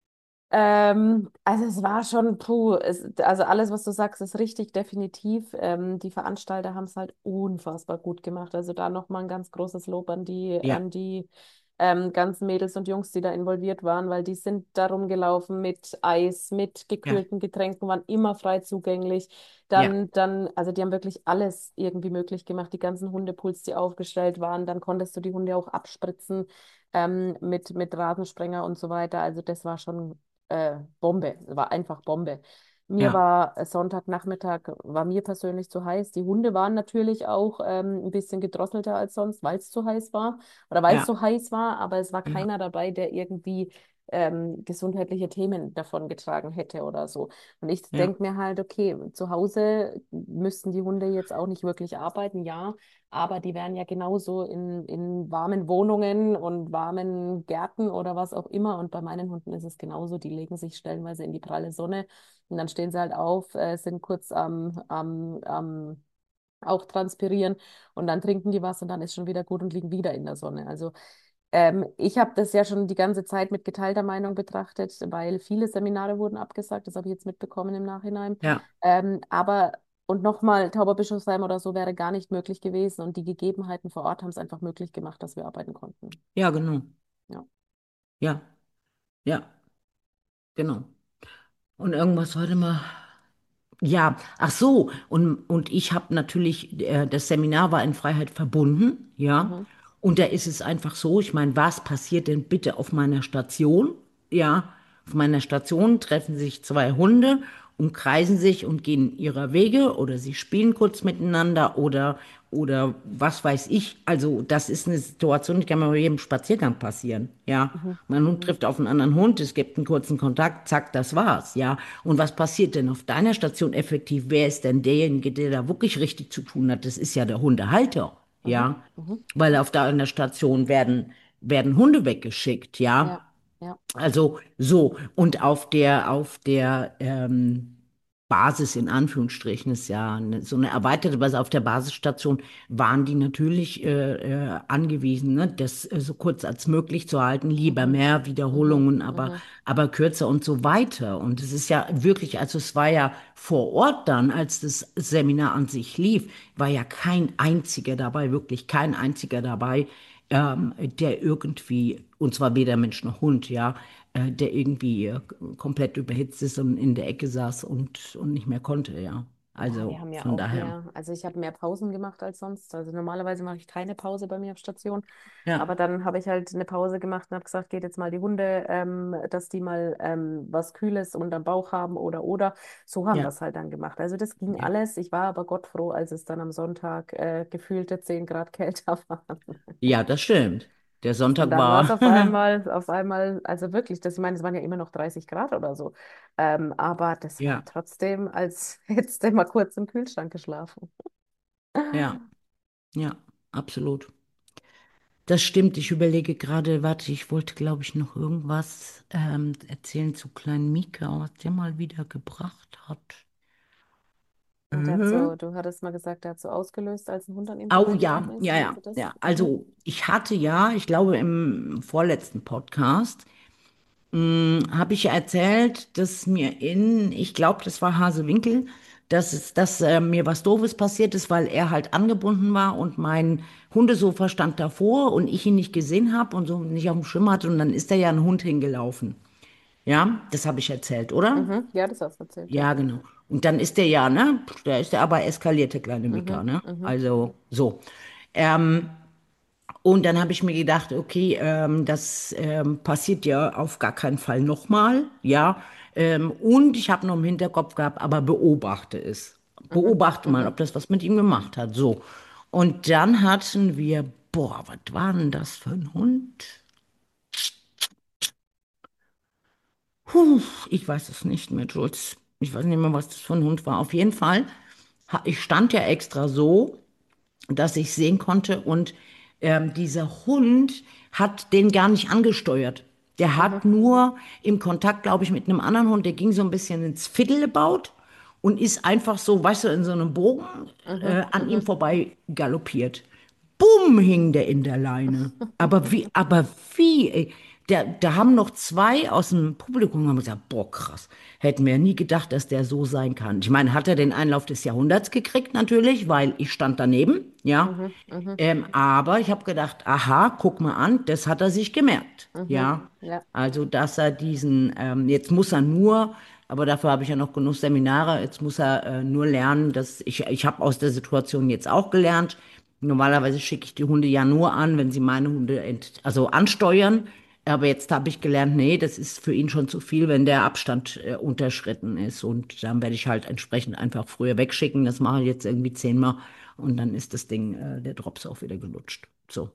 Ähm, also es war schon, puh, es, also alles, was du sagst, ist richtig, definitiv. Ähm, die Veranstalter haben es halt unfassbar gut gemacht. Also da nochmal ein ganz großes Lob an die, Ja, an die ähm, ganzen Mädels und Jungs, die da involviert waren, weil die sind darum gelaufen mit Eis, mit ja, gekühlten Getränken, waren immer frei zugänglich. ja, Dann, dann, also die haben wirklich alles irgendwie möglich gemacht. Die ganzen Hundepools, die aufgestellt waren, dann konntest du die Hunde auch abspritzen ähm, mit, mit Rasensprenger und so weiter. Also das war schon äh, Bombe, war einfach Bombe. Mir ja, war äh, Sonntagnachmittag, war mir persönlich zu heiß. Die Hunde waren natürlich auch ähm, ein bisschen gedrosselter als sonst, weil es zu heiß war oder weil es ja, so heiß war, aber es war ja, keiner dabei, der irgendwie ähm, gesundheitliche Themen davon getragen hätte oder so. Und ich ja, denke mir halt, okay, zu Hause müssten die Hunde jetzt auch nicht wirklich arbeiten, ja, aber die wären ja genauso in, in warmen Wohnungen und warmen Gärten oder was auch immer. Und bei meinen Hunden ist es genauso. Die legen sich stellenweise in die pralle Sonne und dann stehen sie halt auf, äh, sind kurz am, am, am auch transpirieren und dann trinken die was und dann ist schon wieder gut und liegen wieder in der Sonne. Also ähm, ich habe das ja schon die ganze Zeit mit geteilter Meinung betrachtet, weil viele Seminare wurden abgesagt, das habe ich jetzt mitbekommen im Nachhinein. ja, Ähm, aber und nochmal, Tauberbischofsheim oder so wäre gar nicht möglich gewesen und die Gegebenheiten vor Ort haben es einfach möglich gemacht, dass wir arbeiten konnten. ja, genau. Ja. Ja, ja, genau. Und irgendwas, warte mal. Ja, ach so, und, und ich habe natürlich, äh, das Seminar war in Freiheit verbunden, ja. Mhm. Und da ist es einfach so, ich meine, was passiert denn bitte auf meiner Station? Ja, auf meiner Station treffen sich zwei Hunde, umkreisen sich und gehen ihrer Wege oder sie spielen kurz miteinander oder, oder was weiß ich. Also, das ist eine Situation, die kann mir bei jedem Spaziergang passieren, ja. Mhm. Mein Hund Mhm. trifft auf einen anderen Hund, es gibt einen kurzen Kontakt, zack, das war's, ja. Und was passiert denn auf deiner Station effektiv? Wer ist denn derjenige, der da wirklich richtig zu tun hat? Das ist ja der Hundehalter, Mhm. ja. Mhm. Weil auf deiner Station werden, werden Hunde weggeschickt, ja. Ja, ja. Also so, und auf der, auf der ähm, Basis in Anführungsstrichen ist ja eine, so eine erweiterte Basis, auf der Basisstation waren die natürlich äh, äh, angewiesen, ne, das äh, so kurz als möglich zu halten, lieber Mhm. mehr Mhm. Wiederholungen, aber, Mhm. aber kürzer und so weiter. Und es ist ja wirklich, also es war ja vor Ort dann, als das Seminar an sich lief, war ja kein einziger dabei, wirklich kein einziger dabei, ähm, der irgendwie, und zwar weder Mensch noch Hund, ja, äh, der irgendwie äh, komplett überhitzt ist und in der Ecke saß und, und nicht mehr konnte, ja. Ja, Also wir haben ja von auch daher, mehr, also ich habe mehr Pausen gemacht als sonst. Also normalerweise mache ich keine Pause bei mir auf Station, aber ja, dann habe ich halt eine Pause gemacht und habe gesagt, geht jetzt mal die Hunde, ähm, dass die mal ähm, was Kühles unterm Bauch haben oder oder. So haben wir ja, es halt dann gemacht. Also das ging ja. alles. Ich war aber Gott froh, als es dann am Sonntag äh, gefühlte zehn Grad kälter waren. Ja, das stimmt. Der Und Sonntag dann war es war, auf einmal, auf einmal, also wirklich, das, ich meine, es waren ja immer noch dreißig Grad oder so. Ähm, aber das war ja, trotzdem, als hättest du mal kurz im Kühlschrank geschlafen. ja, ja, absolut. Das stimmt. Ich überlege gerade, warte, ich wollte, glaube ich, noch irgendwas ähm, erzählen zu kleinen Mika, was der mal wieder gebracht hat. Und der hat Äh? so, du hattest mal gesagt, der hat so ausgelöst, als ein Hund an ihm Oh vorbeigekommen ja, ist. ja, Meinst ja, du das? ja. Mhm. Also ich hatte ja, ich glaube im vorletzten Podcast, habe ich ja erzählt, dass mir in, ich glaube, das war Hasewinkel, dass es, dass äh, mir was Doofes passiert ist, weil er halt angebunden war und mein Hundesofa stand davor und ich ihn nicht gesehen habe und so nicht auf dem Schirm hatte und dann ist da ja ein Hund hingelaufen. Ja, das habe ich erzählt, oder? Mhm. Ja, das hast du erzählt, ja. Ja, genau. Und dann ist der ja, ne? Da ist der aber eskaliert, der kleine Mika, Mhm. ne? Mhm. Also so. Ähm, und dann habe ich mir gedacht, okay, ähm, das ähm, passiert ja auf gar keinen Fall nochmal, ja. Ähm, und ich habe noch im Hinterkopf gehabt, aber beobachte es. Mhm. Beobachte mal, Mhm. ob das was mit ihm gemacht hat. So. Und dann hatten wir, boah, was war denn das für ein Hund? Puh, ich weiß es nicht mehr, Jules. Ich weiß nicht mehr, was das für ein Hund war. Auf jeden Fall, ha- ich stand ja extra so, dass ich sehen konnte. Und ähm, dieser Hund hat den gar nicht angesteuert. Der Mhm. hat nur im Kontakt, glaube ich, mit einem anderen Hund, der ging so ein bisschen ins Fiddlebaut und ist einfach so, weißt du, in so einem Bogen Mhm. äh, an ihm Mhm. vorbei galoppiert. Bumm, hing der in der Leine. Aber wie, aber wie, ey. da, da haben noch zwei aus dem Publikum haben gesagt, boah, krass, hätten wir ja nie gedacht, dass der so sein kann. Ich meine, hat er den Einlauf des Jahrhunderts gekriegt natürlich, weil ich stand daneben, ja. Mhm, mhm, Ähm, aber ich habe gedacht, aha, guck mal an, das hat er sich gemerkt, mhm. ja. Ja. Also, dass er diesen, ähm, jetzt muss er nur, aber dafür habe ich ja noch genug Seminare, jetzt muss er äh, nur lernen, dass ich, ich habe aus der Situation jetzt auch gelernt. Normalerweise schicke ich die Hunde ja nur an, wenn sie meine Hunde ent, also ansteuern. Aber jetzt habe ich gelernt, nee, das ist für ihn schon zu viel, wenn der Abstand äh, unterschritten ist. Und dann werde ich halt entsprechend einfach früher wegschicken. Das mache ich jetzt irgendwie zehnmal und dann ist das Ding, äh, der Drops auch wieder gelutscht. So.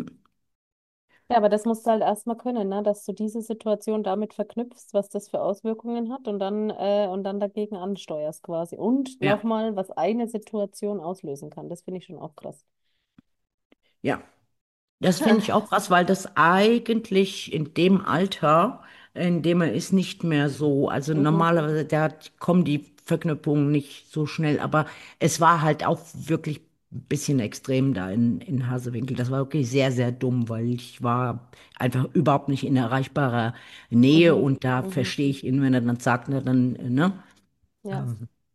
Ja, aber das musst du halt erstmal können, ne? Dass du diese Situation damit verknüpfst, was das für Auswirkungen hat und dann, äh, und dann dagegen ansteuerst quasi. Und Ja. nochmal, was eine Situation auslösen kann. Das finde ich schon auch krass. Ja. Das finde ich auch krass, weil das eigentlich in dem Alter, in dem er ist, nicht mehr so, also Mhm. normalerweise, da kommen die Verknüpfungen nicht so schnell, aber es war halt auch wirklich ein bisschen extrem da in, in Hasewinkel. Das war wirklich sehr, sehr dumm, weil ich war einfach überhaupt nicht in erreichbarer Nähe Mhm. und da Mhm. verstehe ich ihn, wenn er dann sagt, na, dann, äh, ne? Ja.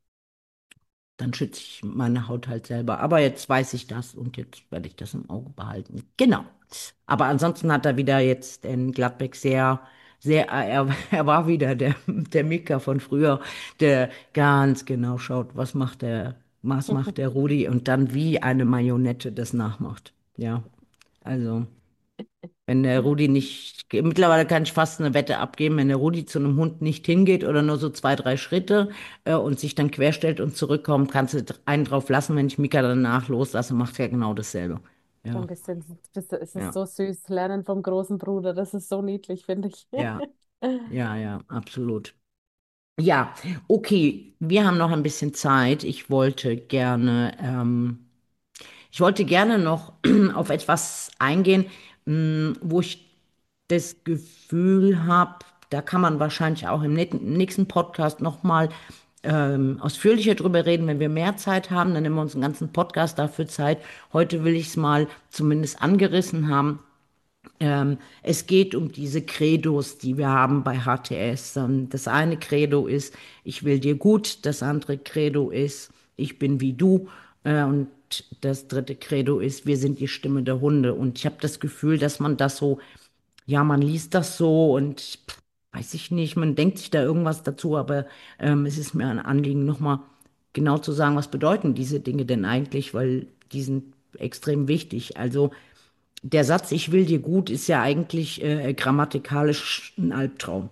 Dann schütze ich meine Haut halt selber. Aber jetzt weiß ich das und jetzt werde ich das im Auge behalten. Genau. Aber ansonsten hat er wieder jetzt in Gladbeck sehr, sehr, er, er war wieder der, der Mika von früher, der ganz genau schaut, was macht der, was macht der Rudi und dann wie eine Marionette das nachmacht. Ja, also. Wenn der Rudi nicht, mittlerweile kann ich fast eine Wette abgeben, wenn der Rudi zu einem Hund nicht hingeht oder nur so zwei, drei Schritte äh, und sich dann querstellt und zurückkommt, kannst du einen drauf lassen, wenn ich Mika danach loslasse, macht er genau dasselbe. So ein Ja, bisschen, das- es ist ja, so süß, Lernen vom großen Bruder, das ist so niedlich, finde ich. ja, ja, ja, absolut. Ja, okay, wir haben noch ein bisschen Zeit. Ich wollte gerne, ähm, ich wollte gerne noch auf etwas eingehen, mh, wo ich das Gefühl habe, da kann man wahrscheinlich auch im net- nächsten Podcast nochmal ähm, ausführlicher drüber reden. Wenn wir mehr Zeit haben, dann nehmen wir uns einen ganzen Podcast dafür Zeit. Heute will ich es mal zumindest angerissen haben. Ähm, es geht um diese Credos, die wir haben bei H T S. Ähm, Das eine Credo ist, ich will dir gut. Das andere Credo ist, ich bin wie du. Äh, Und das dritte Credo ist, wir sind die Stimme der Hunde. Und ich habe das Gefühl, dass man das so, ja, man liest das so und pff, weiß ich nicht, man denkt sich da irgendwas dazu, aber ähm, es ist mir ein Anliegen, nochmal genau zu sagen, was bedeuten diese Dinge denn eigentlich, weil die sind extrem wichtig. Also der Satz, ich will dir gut, ist ja eigentlich äh, grammatikalisch ein Albtraum.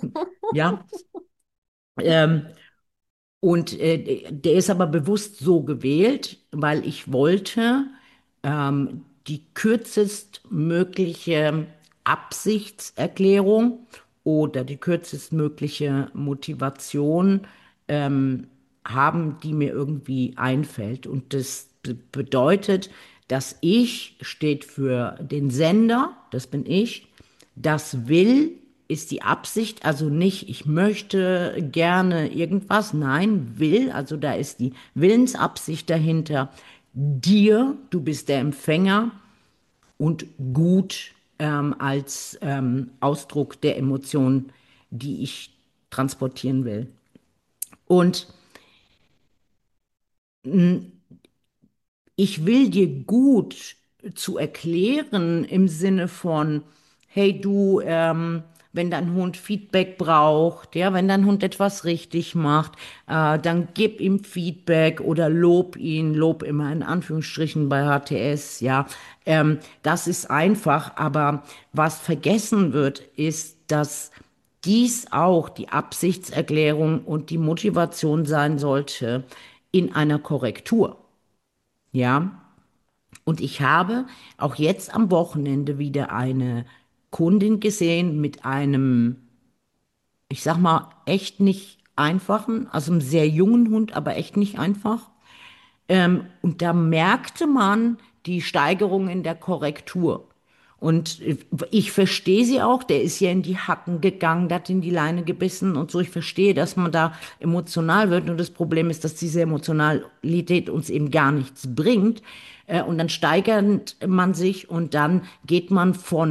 Ja, ähm, und äh, der ist aber bewusst so gewählt, weil ich wollte ähm, die kürzestmögliche Absichtserklärung oder die kürzestmögliche Motivation ähm, haben, die mir irgendwie einfällt. Und das be- bedeutet, das Ich steht für den Sender, das bin ich. Das Will ist die Absicht, also nicht, ich möchte gerne irgendwas, nein, will, also da ist die Willensabsicht dahinter. Dir, du bist der Empfänger und gut ähm, als ähm, Ausdruck der Emotionen, die ich transportieren will. Und mh, ich will dir gut zu erklären im Sinne von, hey du, ähm, wenn dein Hund Feedback braucht, ja, wenn dein Hund etwas richtig macht, äh, dann gib ihm Feedback oder lob ihn, lob immer in Anführungsstrichen bei H T S, ja. Ähm, das ist einfach, aber was vergessen wird, ist, dass dies auch die Absichtserklärung und die Motivation sein sollte in einer Korrektur. Ja, und ich habe auch jetzt am Wochenende wieder eine Kundin gesehen mit einem, ich sag mal, echt nicht einfachen, also einem sehr jungen Hund, aber echt nicht einfach. Ähm, und da merkte man die Steigerung in der Korrektur. Und äh, ich verstehe sie auch, der ist ja in die Hacken gegangen, der hat in die Leine gebissen und so. Ich verstehe, dass man da emotional wird. Nur das Problem ist, dass diese Emotionalität uns eben gar nichts bringt. Äh, Und dann steigert man sich und dann geht man von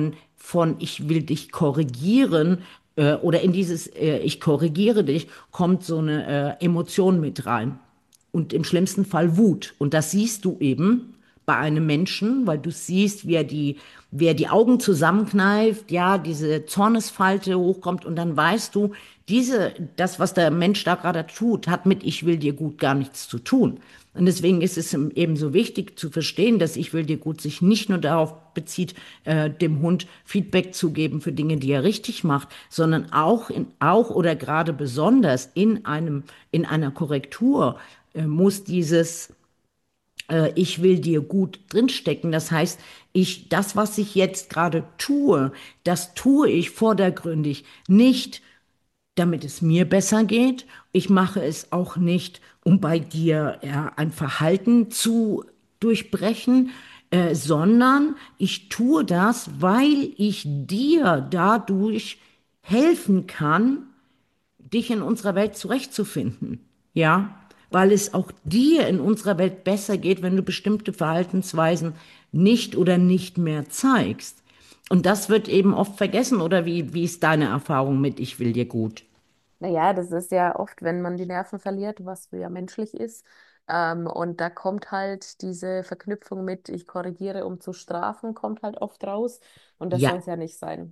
von ich will dich korrigieren äh, oder in dieses äh, ich korrigiere dich kommt so eine äh, Emotion mit rein. Und im schlimmsten Fall Wut. Und das siehst du eben bei einem Menschen, weil du siehst, wie er die, wie er die Augen zusammenkneift, ja, diese Zornesfalte hochkommt und dann weißt du, diese, das, was der Mensch da gerade tut, hat mit Ich will dir gut gar nichts zu tun. Und deswegen ist es eben so wichtig zu verstehen, dass Ich will dir gut sich nicht nur darauf bezieht, äh, dem Hund Feedback zu geben für Dinge, die er richtig macht, sondern auch in, auch oder gerade besonders in einem, in einer Korrektur äh, muss dieses äh, Ich will dir gut drinstecken. Das heißt, ich, das, was ich jetzt gerade tue, das tue ich vordergründig nicht, damit es mir besser geht. Ich mache es auch nicht, um bei dir ja, ein Verhalten zu durchbrechen, äh, sondern ich tue das, weil ich dir dadurch helfen kann, dich in unserer Welt zurechtzufinden. Ja, weil es auch dir in unserer Welt besser geht, wenn du bestimmte Verhaltensweisen nicht oder nicht mehr zeigst. Und das wird eben oft vergessen. Oder wie, wie ist deine Erfahrung mit Ich will dir gut? Naja, das ist ja oft, wenn man die Nerven verliert, was ja menschlich ist. Ähm, und da kommt halt diese Verknüpfung mit, ich korrigiere, um zu strafen, kommt halt oft raus. Und das soll es Ja, ja nicht sein.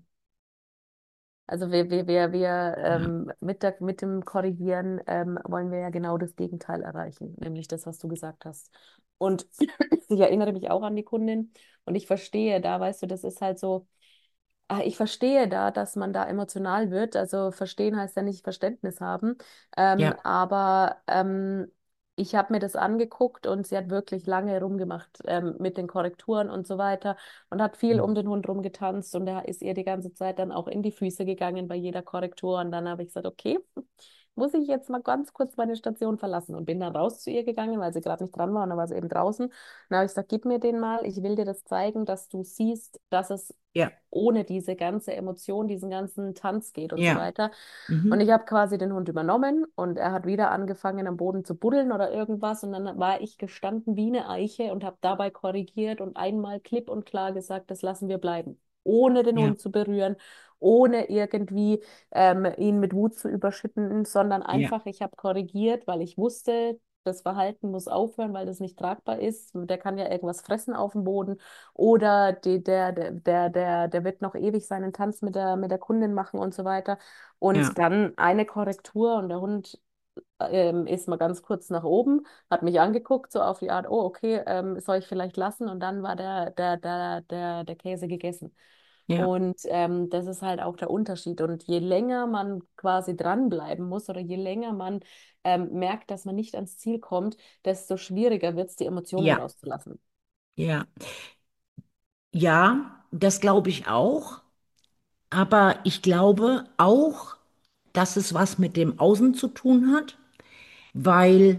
Also wir, wir, wir, wir ja, ähm, mit der, mit dem Korrigieren ähm, wollen wir ja genau das Gegenteil erreichen, nämlich das, was du gesagt hast. Und ich erinnere mich auch an die Kundin und ich verstehe da, weißt du, das ist halt so, ah, ich verstehe da, dass man da emotional wird. Also verstehen heißt ja nicht Verständnis haben. Ähm, ja, aber ähm, ich habe mir das angeguckt und sie hat wirklich lange rumgemacht ähm, mit den Korrekturen und so weiter und hat viel um den Hund rumgetanzt und er ist ihr die ganze Zeit dann auch in die Füße gegangen bei jeder Korrektur. Und dann habe ich gesagt, okay, muss ich jetzt mal ganz kurz meine Station verlassen und bin dann raus zu ihr gegangen, weil sie gerade nicht dran war und dann war sie eben draußen. Dann habe ich gesagt, gib mir den mal, ich will dir das zeigen, dass du siehst, dass es ja, ohne diese ganze Emotion, diesen ganzen Tanz geht und so ja, weiter. Und ich mhm. habe quasi den Hund übernommen und er hat wieder angefangen am Boden zu buddeln oder irgendwas und dann war ich gestanden wie eine Eiche und habe dabei korrigiert und einmal klipp und klar gesagt, das lassen wir bleiben, ohne den Ja, Hund zu berühren, ohne irgendwie ähm, ihn mit Wut zu überschütten, sondern ja, einfach, ich habe korrigiert, weil ich wusste, das Verhalten muss aufhören, weil das nicht tragbar ist. Der kann ja irgendwas fressen auf dem Boden oder die, der, der, der, der, der wird noch ewig seinen Tanz mit der, mit der Kundin machen und so weiter. Und ja, dann eine Korrektur und der Hund ähm, ist mal ganz kurz nach oben, hat mich angeguckt, so auf die Art, oh, okay, ähm, soll ich vielleicht lassen? Und dann war der, der, der, der, der Käse gegessen. ja, Und ähm, das ist halt auch der Unterschied. Und je länger man quasi dranbleiben muss oder je länger man ähm, merkt, dass man nicht ans Ziel kommt, desto schwieriger wird es, die Emotionen ja, rauszulassen. ja. Ja, das glaube ich auch. Aber ich glaube auch, dass es was mit dem Außen zu tun hat, weil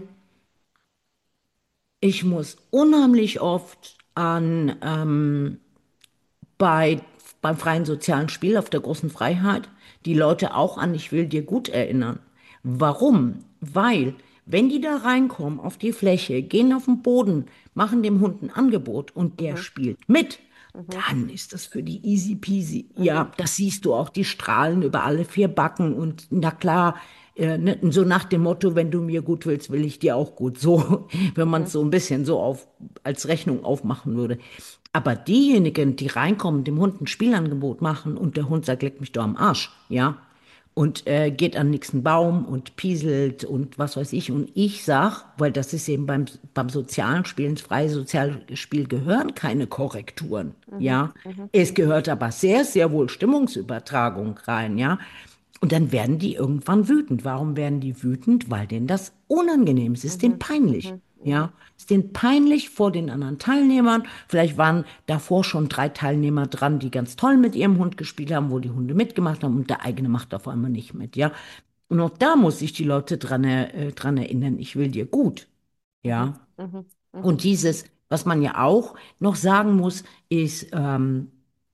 ich muss unheimlich oft an ähm, bei, beim freien sozialen Spiel auf der großen Freiheit die Leute auch an Ich will dir gut erinnern. Warum? Weil, wenn die da reinkommen auf die Fläche, gehen auf den Boden, machen dem Hund ein Angebot und der Mhm, spielt mit, mhm, dann ist das für die easy peasy. mhm, Ja, das siehst du auch, die strahlen über alle vier Backen und na klar, äh, ne, so nach dem Motto, wenn du mir gut willst, will ich dir auch gut. So, wenn man mhm, es so ein bisschen so auf, als Rechnung aufmachen würde. Aber diejenigen, die reinkommen, dem Hund ein Spielangebot machen und der Hund sagt, leck mich doch am Arsch, ja, und äh, geht an nächsten Baum und pieselt und was weiß ich. Und ich sag, weil das ist eben beim, beim sozialen Spiel, ins freie soziale Spiel gehören keine Korrekturen, mhm, ja. mhm, Es gehört aber sehr, sehr wohl Stimmungsübertragung rein, ja. Und dann werden die irgendwann wütend. Warum werden die wütend? Weil denen das unangenehm ist. Es ist denen mhm, peinlich. mhm, Ja, mhm, es ist denen peinlich vor den anderen Teilnehmern. Vielleicht waren davor schon drei Teilnehmer dran, die ganz toll mit ihrem Hund gespielt haben, wo die Hunde mitgemacht haben und der eigene macht auf einmal nicht mit. Ja, und auch da muss ich die Leute dran, äh, dran erinnern, ich will dir gut. mhm, Ja, mhm, und mhm, dieses, was man ja auch noch sagen muss, ist, ähm,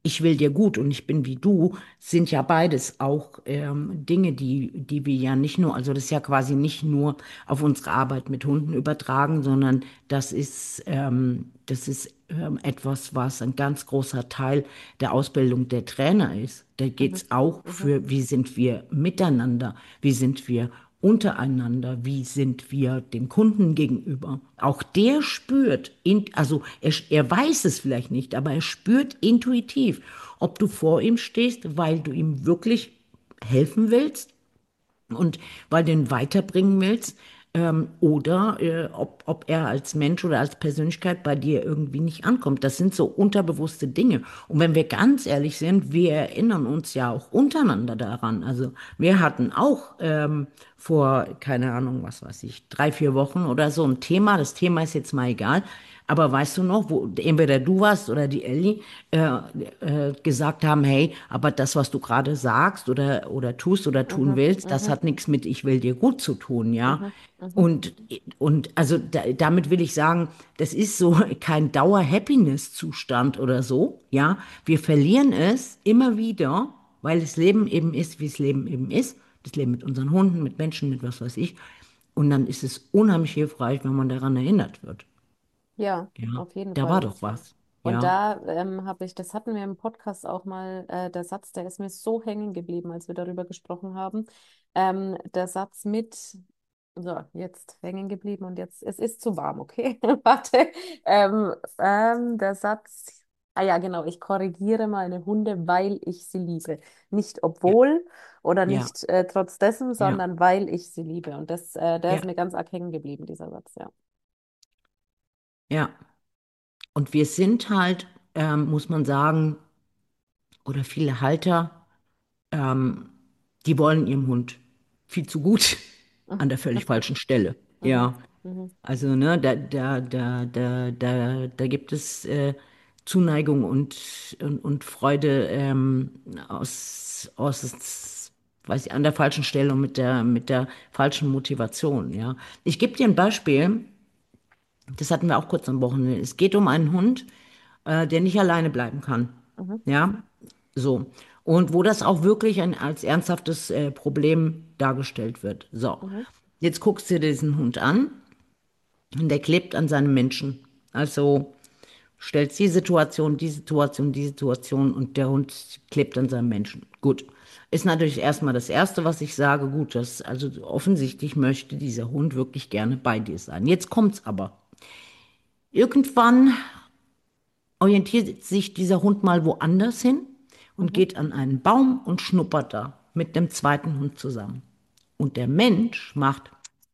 ich will dir gut und ich bin wie du, sind ja beides auch ähm, Dinge, die, die wir ja nicht nur, also das ist ja quasi nicht nur auf unsere Arbeit mit Hunden übertragen, sondern das ist, ähm, das ist ähm, etwas, was ein ganz großer Teil der Ausbildung der Trainer ist. Da Mhm. geht's auch Mhm. für, wie sind wir miteinander, wie sind wir untereinander, wie sind wir dem Kunden gegenüber. Auch der spürt, in, also er, er weiß es vielleicht nicht, aber er spürt intuitiv, ob du vor ihm stehst, weil du ihm wirklich helfen willst und weil du ihn weiterbringen willst, ähm, oder äh, ob, ob er als Mensch oder als Persönlichkeit bei dir irgendwie nicht ankommt. Das sind so unterbewusste Dinge. Und wenn wir ganz ehrlich sind, wir erinnern uns ja auch untereinander daran. Also wir hatten auch ähm, vor, keine Ahnung, was weiß ich, drei, vier Wochen oder so ein Thema. Das Thema ist jetzt mal egal. Aber weißt du noch, wo entweder du warst oder die Ellie äh, äh, gesagt haben, hey, aber das, was du gerade sagst oder, oder tust oder tun Mhm. willst, das Mhm. hat nichts mit ich will dir gut zu tun, ja. Mhm. Mhm. Und, und also da, damit will ich sagen, das ist so kein Dauer-Happiness-Zustand oder so, ja. Wir verlieren es immer wieder, weil das Leben eben ist, wie das Leben eben ist. Das Leben mit unseren Hunden, mit Menschen, mit was weiß ich. Und dann ist es unheimlich hilfreich, wenn man daran erinnert wird. Ja, Ja, auf jeden da war Fall. doch was. Und Ja, da ähm, habe ich, das hatten wir im Podcast auch mal, äh, der Satz, der ist mir so hängen geblieben, als wir darüber gesprochen haben. Ähm, der Satz mit, so, jetzt hängen geblieben und jetzt, es ist zu warm, okay? Warte. Ähm, ähm, der Satz, ah ja, genau, ich korrigiere meine Hunde, weil ich sie liebe. Nicht ja, obwohl oder ja, nicht äh, trotz dessen, ja, sondern weil ich sie liebe. Und das, äh, der ist ja, mir ganz arg hängen geblieben, dieser Satz, ja. ja. Und wir sind halt, ähm, muss man sagen, oder viele Halter, ähm, die wollen ihrem Hund viel zu gut an der völlig falschen Stelle. Mhm, Ja, mhm, also ne, da, da, da, da, da, da gibt es äh, Zuneigung und, und, und Freude ähm, aus, aus, weiß ich, an der falschen Stelle und mit der, mit der falschen Motivation. Ja, ich gebe dir ein Beispiel. Das hatten wir auch kurz am Wochenende. Es geht um einen Hund, äh, der nicht alleine bleiben kann. mhm, Ja, so. Und wo das auch wirklich ein, als ernsthaftes äh, Problem dargestellt wird. So, mhm, jetzt guckst du dir diesen Hund an und der klebt an seinem Menschen. Also stellst die Situation, die Situation, die Situation und der Hund klebt an seinem Menschen. Gut. Ist natürlich erstmal das Erste, was ich sage. Gut, das, also offensichtlich möchte dieser Hund wirklich gerne bei dir sein. Jetzt kommt's aber. Irgendwann orientiert sich dieser Hund mal woanders hin und mhm. geht an einen Baum und schnuppert da mit dem zweiten Hund zusammen. Und der Mensch macht,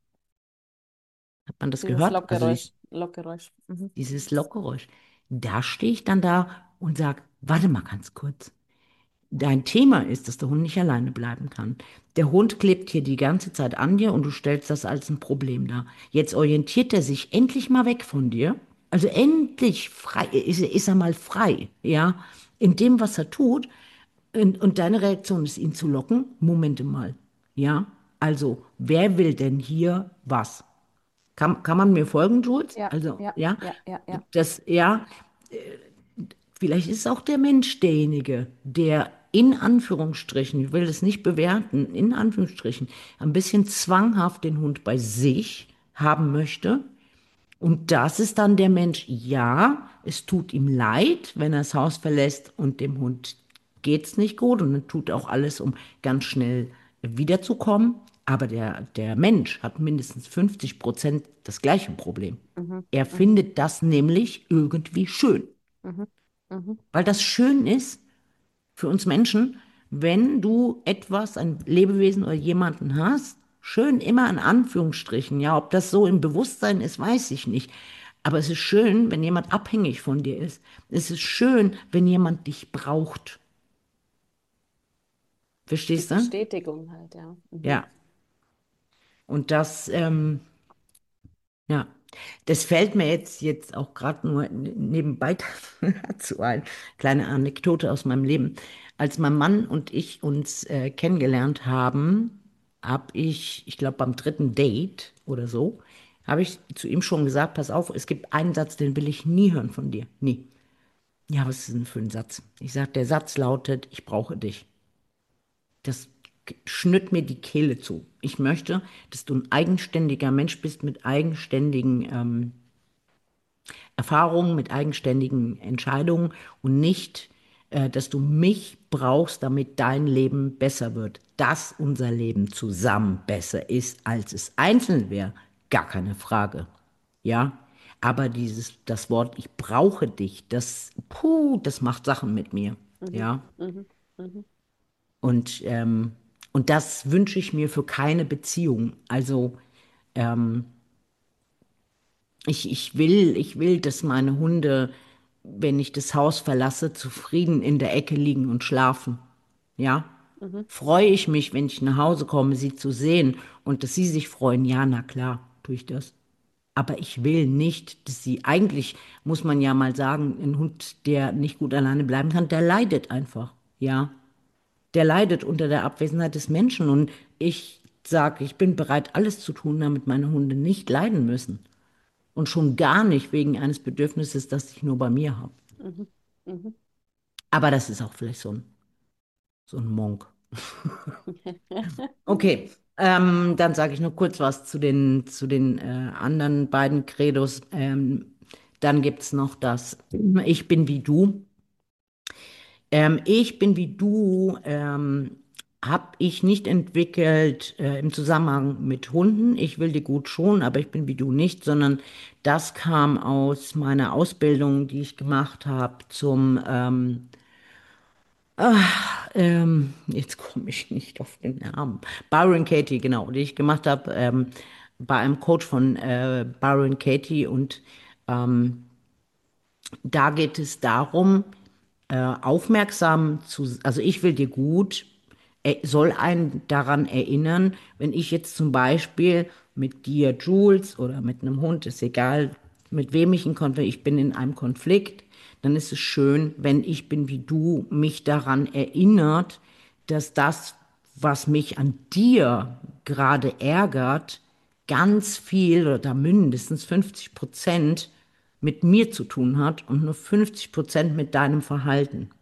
hat man das Dieses gehört? Also dies, Lockgeräusch, Lockgeräusch. Mhm. dieses Lockgeräusch. Da stehe ich dann da und sage, warte mal ganz kurz. Dein Thema ist, dass der Hund nicht alleine bleiben kann. Der Hund klebt hier die ganze Zeit an dir und du stellst das als ein Problem dar. Jetzt orientiert er sich endlich mal weg von dir. Also endlich frei, ist, ist er mal frei, ja, in dem, was er tut. Und, und deine Reaktion ist, ihn zu locken. Momente mal, ja. Also, wer will denn hier was? Kann, kann man mir folgen, Jules? Ja, Also, ja, ja, ja, ja, ja. das, ja, vielleicht ist auch der Mensch derjenige, der in Anführungsstrichen, ich will das nicht bewerten, in Anführungsstrichen, ein bisschen zwanghaft den Hund bei sich haben möchte. Und das ist dann der Mensch, ja, es tut ihm leid, wenn er das Haus verlässt und dem Hund geht's nicht gut und er tut auch alles, um ganz schnell wiederzukommen. Aber der, der Mensch hat mindestens fünfzig Prozent das gleiche Problem. Mhm, Er mhm, findet das nämlich irgendwie schön. mhm, mhm. Weil das schön ist für uns Menschen, wenn du etwas, ein Lebewesen oder jemanden hast, schön immer in Anführungsstrichen, ja, ob das so im Bewusstsein ist, weiß ich nicht. Aber es ist schön, wenn jemand abhängig von dir ist. Es ist schön, wenn jemand dich braucht. Die Verstehst du? Bestätigung halt, ja. Mhm. Ja. Und das, ähm, ja, das fällt mir jetzt, jetzt auch gerade nur nebenbei dazu ein. Kleine Anekdote aus meinem Leben. Als mein Mann und ich uns äh, kennengelernt haben, habe ich, ich glaube beim dritten Date oder so, habe ich zu ihm schon gesagt, pass auf, es gibt einen Satz, den will ich nie hören von dir. Nie. Ja, was ist denn für ein Satz? Ich sage, der Satz lautet, ich brauche dich. Das schnürt mir die Kehle zu. Ich möchte, dass du ein eigenständiger Mensch bist mit eigenständigen ähm, Erfahrungen, mit eigenständigen Entscheidungen und nicht, äh, dass du mich brauchst, damit dein Leben besser wird. Dass unser Leben zusammen besser ist, als es einzeln wäre, gar keine Frage. Ja, aber dieses, das Wort, ich brauche dich, das, puh, das macht Sachen mit mir. Mhm, Ja, mhm, mhm. und, ähm, und das wünsche ich mir für keine Beziehung. Also, ähm, Ich, ich will, ich will, dass meine Hunde, wenn ich das Haus verlasse, zufrieden in der Ecke liegen und schlafen. Ja? Mhm. Freue ich mich, wenn ich nach Hause komme, sie zu sehen und dass sie sich freuen. Ja, na klar, tue ich das. Aber ich will nicht, dass sie, eigentlich muss man ja mal sagen, ein Hund, der nicht gut alleine bleiben kann, der leidet einfach. Ja? Der leidet unter der Abwesenheit des Menschen. Und ich sage, ich bin bereit, alles zu tun, damit meine Hunde nicht leiden müssen. Und schon gar nicht wegen eines Bedürfnisses, das ich nur bei mir habe. Mhm. Mhm. Aber das ist auch vielleicht so ein, so ein Monk. Okay, ähm, dann sage ich nur kurz was zu den, zu den äh, anderen beiden Credos. Ähm, dann gibt es noch das Ich bin wie du. Ähm, ich bin wie du, ähm, habe ich nicht entwickelt äh, im Zusammenhang mit Hunden. Ich will dir gut schon, aber ich bin wie du nicht, sondern das kam aus meiner Ausbildung, die ich gemacht habe zum, ähm, ähm, jetzt komme ich nicht auf den Namen, Byron Katie, genau, die ich gemacht habe ähm, bei einem Coach von äh, Byron Katie und ähm, da geht es darum, äh, aufmerksam zu, also ich will dir gut, er soll einen daran erinnern, wenn ich jetzt zum Beispiel mit dir, Jules, oder mit einem Hund, ist egal, mit wem ich in Konflikt, ich bin in einem Konflikt, dann ist es schön, wenn ich bin wie du, mich daran erinnert, dass das, was mich an dir gerade ärgert, ganz viel oder mindestens fünfzig Prozent mit mir zu tun hat und nur fünfzig Prozent mit deinem Verhalten.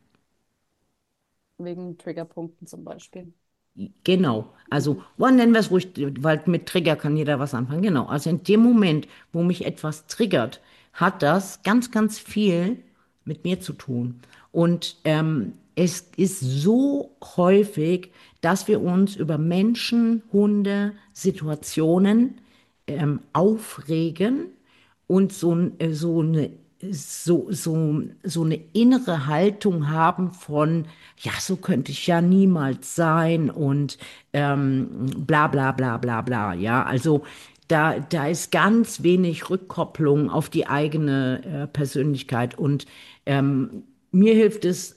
Wegen Triggerpunkten zum Beispiel. Genau. Also, Mhm. wann nennen wir es ruhig, weil mit Trigger kann jeder was anfangen. Genau. Also in dem Moment, wo mich etwas triggert, hat das ganz, ganz viel mit mir zu tun. Und ähm, es ist so häufig, dass wir uns über Menschen, Hunde, Situationen ähm, aufregen und so, ein- äh, so eine so, so, so eine innere Haltung haben von, ja, so könnte ich ja niemals sein und ähm, bla bla bla bla bla. Ja, also da, da ist ganz wenig Rückkopplung auf die eigene äh, Persönlichkeit. Und ähm, mir hilft es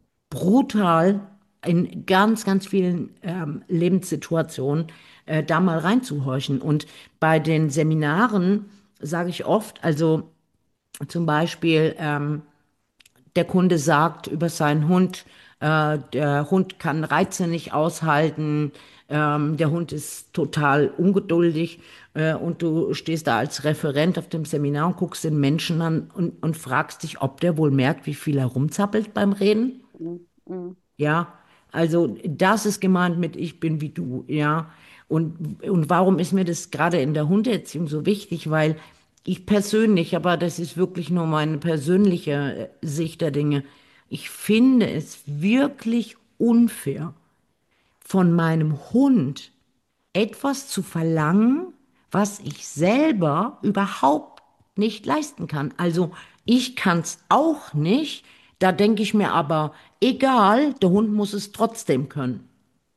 brutal in ganz, ganz vielen ähm, Lebenssituationen äh, da mal reinzuhorchen. Und bei den Seminaren sage ich oft, also zum Beispiel, ähm, der Kunde sagt über seinen Hund, äh, der Hund kann Reize nicht aushalten, ähm, der Hund ist total ungeduldig äh, und du stehst da als Referent auf dem Seminar und guckst den Menschen an und, und fragst dich, ob der wohl merkt, wie viel er rumzappelt beim Reden. Mhm. Mhm. Ja, also das ist gemeint mit Ich bin wie du, ja. Und, und warum ist mir das gerade in der Hundeerziehung so wichtig? Weil ich persönlich, aber das ist wirklich nur meine persönliche äh, Sicht der Dinge, ich finde es wirklich unfair, von meinem Hund etwas zu verlangen, was ich selber überhaupt nicht leisten kann. Also ich kann es auch nicht. Da denke ich mir aber, egal, der Hund muss es trotzdem können.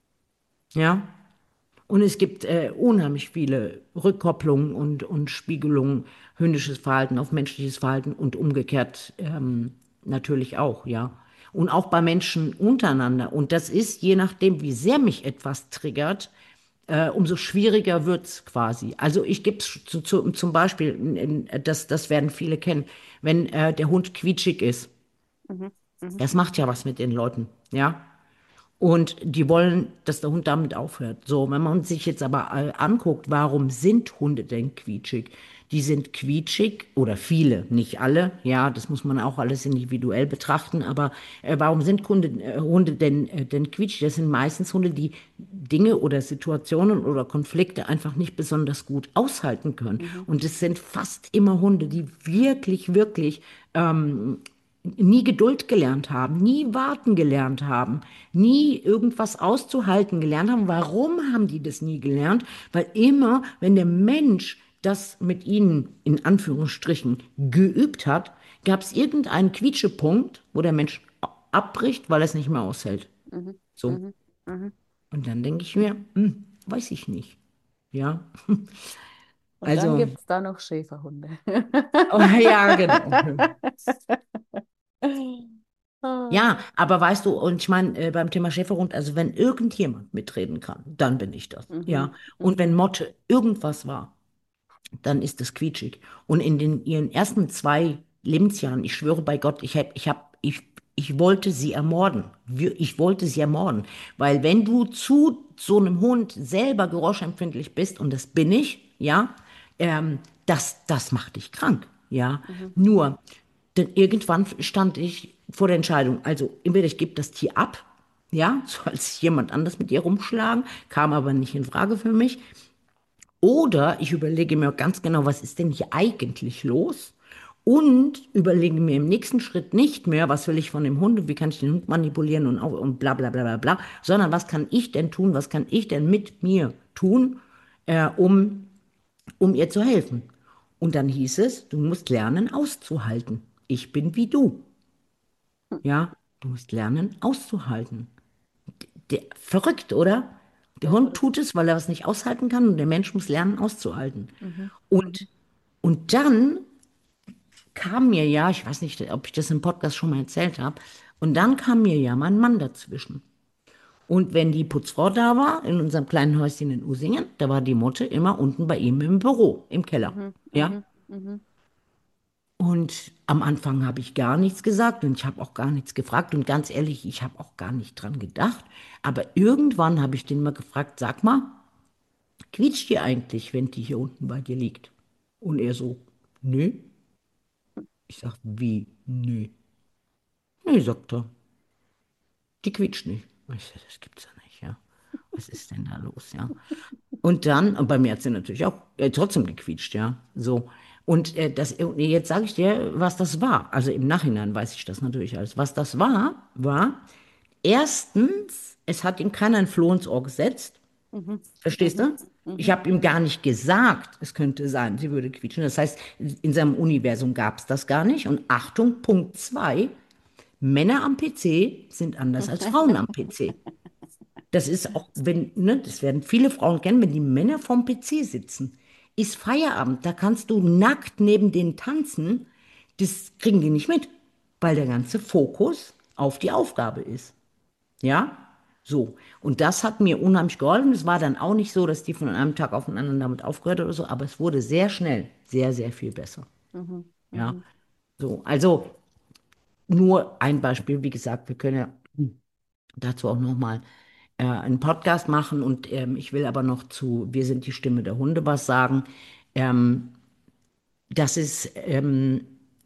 Ja? Und es gibt äh, unheimlich viele Rückkopplungen und, und Spiegelungen, hündisches Verhalten auf menschliches Verhalten und umgekehrt ähm, natürlich auch, ja. Und auch bei Menschen untereinander. Und das ist, je nachdem, wie sehr mich etwas triggert, äh, umso schwieriger wird's quasi. Also ich gebe es zu, zu, zum Beispiel, in, in, das, das werden viele kennen, wenn äh, der Hund quietschig ist. Mhm. Mhm. Das macht ja was mit den Leuten, ja. Und die wollen, dass der Hund damit aufhört. So, wenn man sich jetzt aber äh, anguckt, warum sind Hunde denn quietschig? die sind quietschig oder viele, nicht alle. Ja, das muss man auch alles individuell betrachten. Aber äh, warum sind Hunde, äh, Hunde denn, äh, denn quietschig? Das sind meistens Hunde, die Dinge oder Situationen oder Konflikte einfach nicht besonders gut aushalten können. Mhm. Und es sind fast immer Hunde, die wirklich, wirklich ähm, nie Geduld gelernt haben, nie warten gelernt haben, nie irgendwas auszuhalten gelernt haben. Warum haben die das nie gelernt? Weil immer, wenn der Mensch das mit ihnen in Anführungsstrichen geübt hat, gab es irgendeinen Quietschepunkt, wo der Mensch abbricht, weil er es nicht mehr aushält. Mhm. So. Mhm. Mhm. Und dann denke ich mir, hm, weiß ich nicht. Ja, Und dann also, gibt es da noch Schäferhunde. oh, ja, genau. Ah. Ja, aber weißt du, und ich meine, äh, beim Thema Schäferhund, also wenn irgendjemand mitreden kann, dann bin ich das. Ja. Mhm. Und Mhm. wenn Motte irgendwas war, dann ist es quietschig. Und in den ihren ersten zwei Lebensjahren, ich schwöre bei Gott, ich hab, ich hab, ich, ich wollte sie ermorden. Wir- Ich wollte sie ermorden. Weil wenn du zu so einem Hund selber geräuschempfindlich bist, und das bin ich, ja, ähm, das, das macht dich krank, ja. Mhm. Nur, denn irgendwann stand ich vor der Entscheidung, also entweder ich gebe das Tier ab, ja, so als jemand anders mit ihr rumschlagen, kam aber nicht in Frage für mich. Oder ich überlege mir ganz genau, was ist denn hier eigentlich los? Und überlege mir im nächsten Schritt nicht mehr, was will ich von dem Hund, wie kann ich den Hund manipulieren und, au- und bla bla bla bla bla, sondern was kann ich denn tun, was kann ich denn mit mir tun, äh, um, um ihr zu helfen. Und dann hieß es, du musst lernen auszuhalten. Ich bin wie du. Ja, du musst lernen auszuhalten. Der, verrückt, oder? Der Sehr Hund verrückt. tut es, weil er es nicht aushalten kann und der Mensch muss lernen auszuhalten. Mhm. Und, und dann kam mir ja, ich weiß nicht, ob ich das im Podcast schon mal erzählt habe, und dann kam mir ja mein Mann dazwischen. Und wenn die Putzfrau da war, in unserem kleinen Häuschen in Usingen, da war die Mutter immer unten bei ihm im Büro, im Keller. Mhm. Ja? Mhm. Mhm. Und am Anfang habe ich gar nichts gesagt und ich habe auch gar nichts gefragt. Und ganz ehrlich, ich habe auch gar nicht dran gedacht. Aber irgendwann habe ich den mal gefragt, sag mal, quietscht die eigentlich, wenn die hier unten bei dir liegt? Und er so, nö. Ich sag, wie, nö? Nee, sagt er, die quietscht nicht. Und ich sag, das gibt's ja nicht, ja. Was ist denn da los, ja? Und dann, und bei mir hat sie natürlich auch äh, trotzdem gequietscht, ja. So. Und äh, das, jetzt sage ich dir, was das war. Also im Nachhinein weiß ich das natürlich alles. Was das war, war, erstens, es hat ihm keiner ein Floh ins Ohr gesetzt. Mhm. Verstehst Mhm. du? Ich Mhm. habe ihm gar nicht gesagt, es könnte sein, sie würde quietschen. Das heißt, in seinem Universum gab es das gar nicht. Und Achtung, Punkt zwei, Männer am P C sind anders als Frauen am P C. Das ist auch, wenn, ne, das werden viele Frauen kennen, wenn die Männer vorm P C sitzen, ist Feierabend. Da kannst du nackt neben denen tanzen. Das kriegen die nicht mit, weil der ganze Fokus auf die Aufgabe ist. Ja? So. Und das hat mir unheimlich geholfen. Es war dann auch nicht so, dass die von einem Tag auf den anderen damit aufgehört hat oder so, aber es wurde sehr schnell sehr, sehr viel besser. Mhm. Ja? Mhm. So. Also nur ein Beispiel. Wie gesagt, wir können ja dazu auch nochmal äh, einen Podcast machen und ähm, ich will aber noch zu Wir sind die Stimme der Hunde was sagen. Ähm, das ist ähm,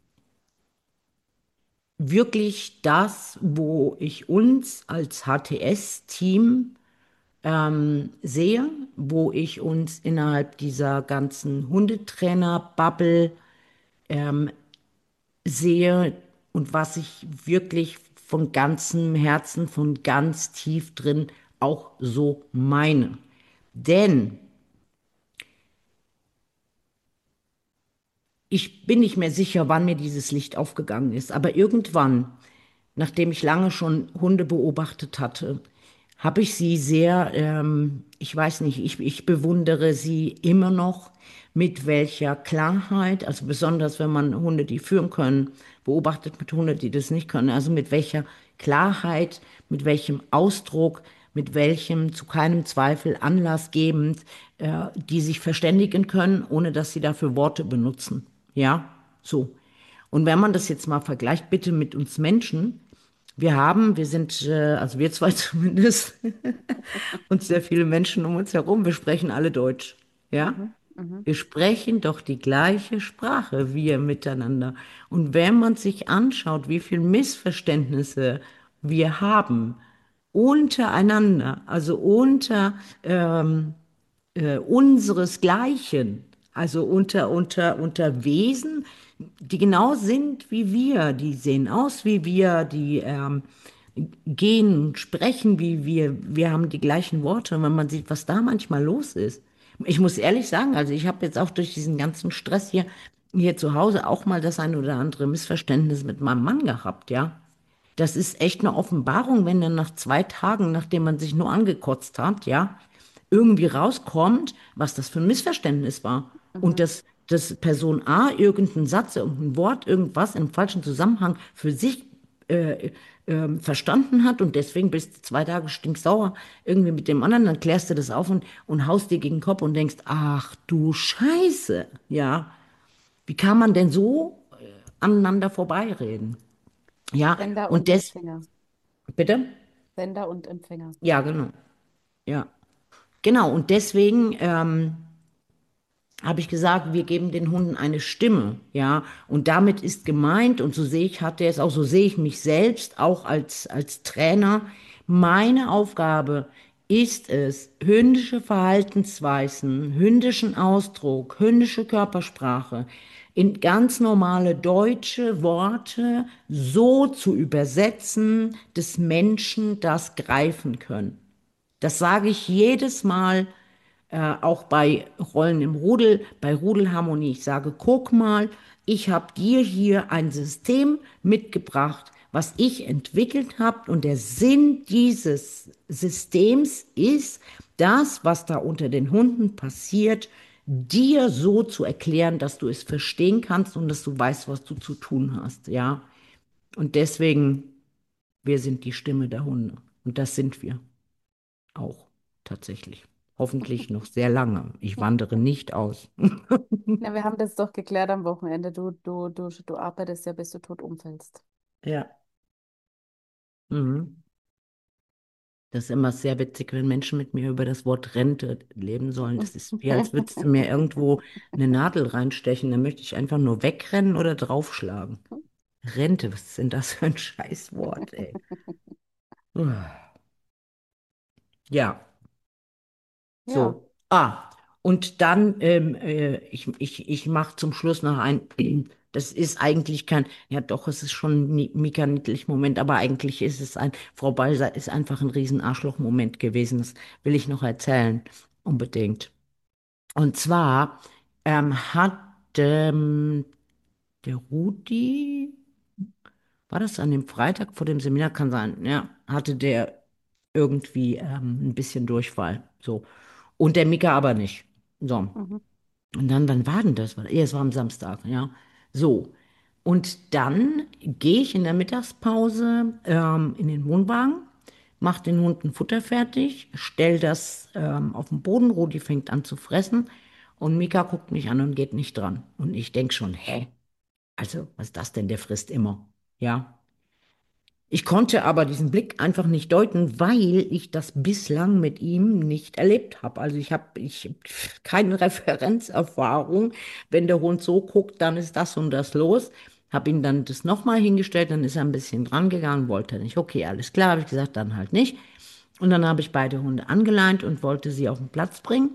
wirklich das, wo ich uns als H T S-Team ähm, sehe, wo ich uns innerhalb dieser ganzen Hundetrainer-Bubble ähm, sehe und was ich wirklich von ganzem Herzen, von ganz tief drin auch so meine. Denn ich bin nicht mehr sicher, wann mir dieses Licht aufgegangen ist, aber irgendwann, nachdem ich lange schon Hunde beobachtet hatte, habe ich sie sehr, ähm, ich weiß nicht, ich, ich bewundere sie immer noch, mit welcher Klarheit, also besonders wenn man Hunde, die führen können, beobachtet mit Hunden, die das nicht können, also mit welcher Klarheit, mit welchem Ausdruck, mit welchem zu keinem Zweifel Anlass gebend, äh, die sich verständigen können, ohne dass sie dafür Worte benutzen. Ja, so. Und wenn man das jetzt mal vergleicht, bitte mit uns Menschen, wir haben, wir sind, äh, also wir zwei zumindest, und sehr viele Menschen um uns herum, wir sprechen alle Deutsch. Ja? Mhm. Mhm. Wir sprechen doch die gleiche Sprache, wir miteinander. Und wenn man sich anschaut, wie viel Missverständnisse wir haben untereinander, also unter ähm, äh, unseresgleichen, also unter, unter, unter Wesen, die genau sind wie wir, die sehen aus wie wir, die ähm, gehen, sprechen wie wir, wir haben die gleichen Worte. Und wenn man sieht, was da manchmal los ist. Ich muss ehrlich sagen, also ich habe jetzt auch durch diesen ganzen Stress hier, hier zu Hause auch mal das ein oder andere Missverständnis mit meinem Mann gehabt, ja. Das ist echt eine Offenbarung, wenn dann nach zwei Tagen, nachdem man sich nur angekotzt hat, ja, irgendwie rauskommt, was das für ein Missverständnis war. Und Mhm. dass, dass Person A irgendeinen Satz, irgendein Wort, irgendwas im falschen Zusammenhang für sich äh, ähm, verstanden hat und deswegen bist du zwei Tage stinksauer irgendwie mit dem anderen, dann klärst du das auf und, und haust dir gegen den Kopf und denkst, ach du Scheiße, ja, wie kann man denn so äh, aneinander vorbeireden? Ja, Sender und und das, Empfänger. bitte? Sender und Empfänger. Ja, genau. Ja, genau. Und deswegen ähm, habe ich gesagt, wir geben den Hunden eine Stimme, ja. Und damit ist gemeint, und so sehe ich, hat er es auch, so sehe ich mich selbst auch als, als Trainer. Meine Aufgabe ist es, hündische Verhaltensweisen, hündischen Ausdruck, hündische Körpersprache in ganz normale deutsche Worte so zu übersetzen, dass Menschen das greifen können. Das sage ich jedes Mal, äh, auch bei Rollen im Rudel, bei Rudelharmonie. Ich sage, guck mal, ich habe dir hier ein System mitgebracht, was ich entwickelt habe. Und der Sinn dieses Systems ist, das, was da unter den Hunden passiert, dir so zu erklären, dass du es verstehen kannst und dass du weißt, was du zu tun hast. Ja. Und deswegen, wir sind die Stimme der Hunde. Und das sind wir auch tatsächlich. Hoffentlich noch sehr lange. Ich wandere nicht aus. Na, wir haben das doch geklärt am Wochenende. Du, du, du, du arbeitest ja, bis du tot umfällst. Ja. Mhm. Das ist immer sehr witzig, wenn Menschen mit mir über das Wort Rente leben sollen. Das ist wie, als würdest du mir irgendwo eine Nadel reinstechen. Dann möchte ich einfach nur wegrennen oder draufschlagen. Rente, was ist denn das für ein Scheißwort, ey? Ja. Ja. So. Ah, und dann, ähm, äh, ich, ich, ich mache zum Schluss noch ein, das ist eigentlich kein, ja doch, es ist schon ein mega niedlich Moment, aber eigentlich ist es ein, Frau Balser ist einfach ein riesen Arschloch-Moment gewesen. Das will ich noch erzählen, unbedingt. Und zwar ähm, hat ähm, der Rudi, war das an dem Freitag vor dem Seminar, kann sein, ja, hatte der irgendwie ähm, ein bisschen Durchfall. So. Und der Mika aber nicht. So. Mhm. Und dann, wann war denn das? Ja, es war am Samstag, ja. So. Und dann gehe ich in der Mittagspause ähm, in den Wohnwagen, mache den Hunden Futter fertig, stell das ähm, auf den Boden, Rudi fängt an zu fressen und Mika guckt mich an und geht nicht dran. Und ich denke schon, hä? Also, was ist das denn? Der frisst immer. Ja. Ich konnte aber diesen Blick einfach nicht deuten, weil ich das bislang mit ihm nicht erlebt habe. Also ich habe ich, keine Referenzerfahrung. Wenn der Hund so guckt, dann ist das und das los. Habe ihn dann das nochmal hingestellt, dann ist er ein bisschen dran gegangen, wollte er nicht. Okay, alles klar, habe ich gesagt, dann halt nicht. Und dann habe ich beide Hunde angeleint und wollte sie auf den Platz bringen.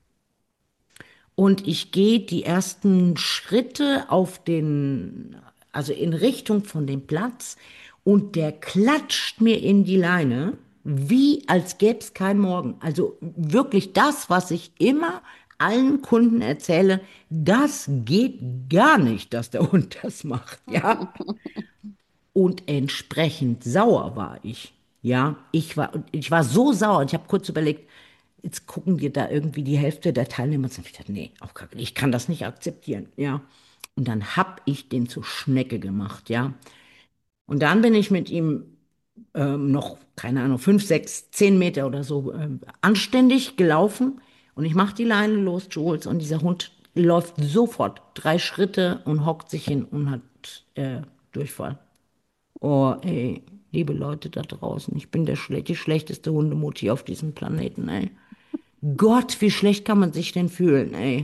Und ich gehe die ersten Schritte auf den, also in Richtung von dem Platz und der klatscht mir in die Leine, wie als gäbe es keinen Morgen. Also wirklich das, was ich immer allen Kunden erzähle, das geht gar nicht, dass der Hund das macht, ja. Und entsprechend sauer war ich. Ja, ich war, ich war so sauer. Ich habe kurz überlegt, jetzt gucken dir da irgendwie die Hälfte der Teilnehmer zu. Ich dachte, nee, auf gar keinen- ich kann das nicht akzeptieren. Ja. Und dann habe ich den zur Schnecke gemacht. Ja. Und dann bin ich mit ihm ähm, noch, keine Ahnung, fünf, sechs, zehn Meter oder so ähm, anständig gelaufen. Und ich mache die Leine los, Jules, und dieser Hund läuft sofort drei Schritte und hockt sich hin und hat äh, Durchfall. Oh, ey, liebe Leute da draußen, ich bin der schle die schlechteste Hundemutti auf diesem Planeten, ey. Gott, wie schlecht kann man sich denn fühlen, ey?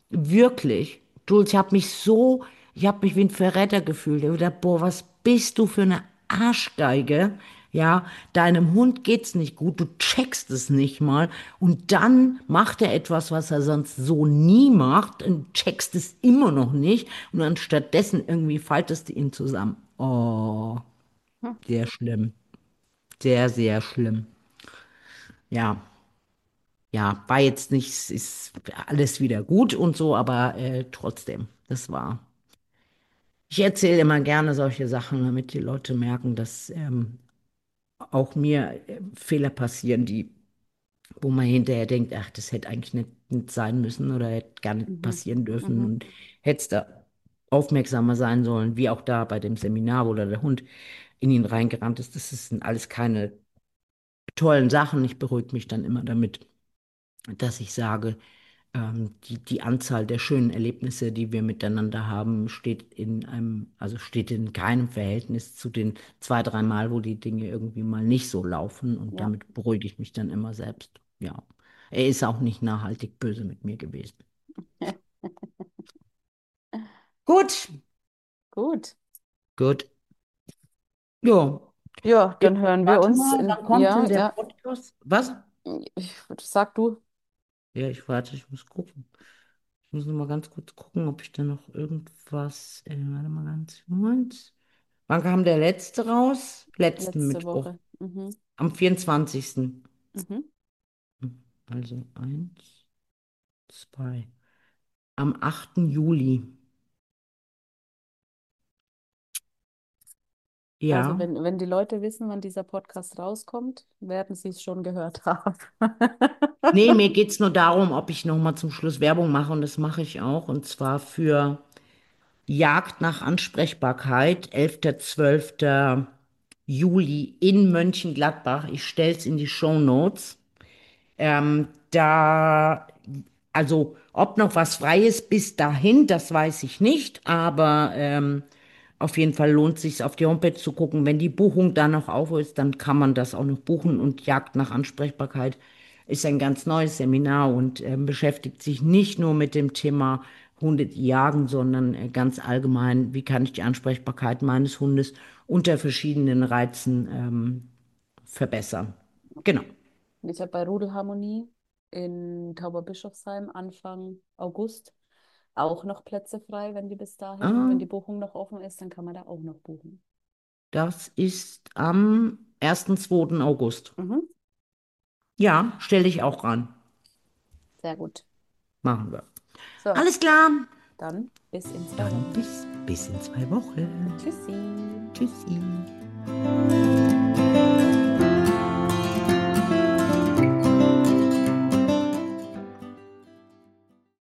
Wirklich. Jules, ich habe mich so, ich habe mich wie ein Verräter gefühlt. Ich habe gedacht, boah, was bist du für eine Arschgeige? Ja, deinem Hund geht's nicht gut, du checkst es nicht mal. Und dann macht er etwas, was er sonst so nie macht und checkst es immer noch nicht. Und dann stattdessen irgendwie faltest du ihn zusammen. Oh, Hm. sehr schlimm. Sehr, sehr schlimm. Ja, ja, war jetzt nichts, ist alles wieder gut und so, aber äh, trotzdem, das war. Ich erzähle immer gerne solche Sachen, damit die Leute merken, dass ähm, auch mir äh, Fehler passieren, die, wo man hinterher denkt, ach, das hätte eigentlich nicht, nicht sein müssen oder hätte gar nicht Mhm. passieren dürfen Mhm. und hätte da aufmerksamer sein sollen, wie auch da bei dem Seminar, wo da der Hund in ihn reingerannt ist. Das sind alles keine tollen Sachen. Ich beruhige mich dann immer damit, dass ich sage, ähm, die, die Anzahl der schönen Erlebnisse, die wir miteinander haben, steht in einem, also steht in keinem Verhältnis zu den zwei, drei Mal, wo die Dinge irgendwie mal nicht so laufen. Und Ja, damit beruhige ich mich dann immer selbst. Ja. Er ist auch nicht nachhaltig böse mit mir gewesen. Gut, gut. gut. Ja. Ja, Jetzt dann hören wir warte uns mal, in, wann kommt ja, denn der ja. Podcast? Was? Ich, sag du, Ja, ich warte, ich muss gucken. Ich muss noch mal ganz kurz gucken, ob ich da noch irgendwas. Äh, warte mal ganz kurz. Wann kam der letzte raus? Letzten letzte Mittwoch. Woche. Mhm. Am vierundzwanzigsten. Mhm. Also eins, zwei. Am achten Juli. Also Ja. wenn, wenn die Leute wissen, wann dieser Podcast rauskommt, werden sie es schon gehört haben. Nee, mir geht es nur darum, ob ich noch mal zum Schluss Werbung mache und das mache ich auch. Und zwar für Jagd nach Ansprechbarkeit, elfter zwölfter Juli in Mönchengladbach. Ich stelle es in die Shownotes. Ähm, da, also ob noch was frei ist bis dahin, das weiß ich nicht, aber ähm, auf jeden Fall lohnt sich auf die Homepage zu gucken. Wenn die Buchung da noch auf ist, dann kann man das auch noch buchen und Jagd nach Ansprechbarkeit ist ein ganz neues Seminar und ähm, beschäftigt sich nicht nur mit dem Thema Hunde die jagen, sondern äh, ganz allgemein, wie kann ich die Ansprechbarkeit meines Hundes unter verschiedenen Reizen ähm, verbessern. Genau. Und ich habe bei Rudelharmonie in Tauberbischofsheim Anfang August auch noch Plätze frei, wenn die bis dahin, wenn Ah, die Buchung noch offen ist, dann kann man da auch noch buchen. das ist am ersten, zweiten August. Mhm. Ja, stelle ich auch ran. Sehr gut. Machen wir. So, Alles klar. dann bis in zwei Dann Wochen. bis, bis in zwei Wochen. Tschüssi. Tschüssi.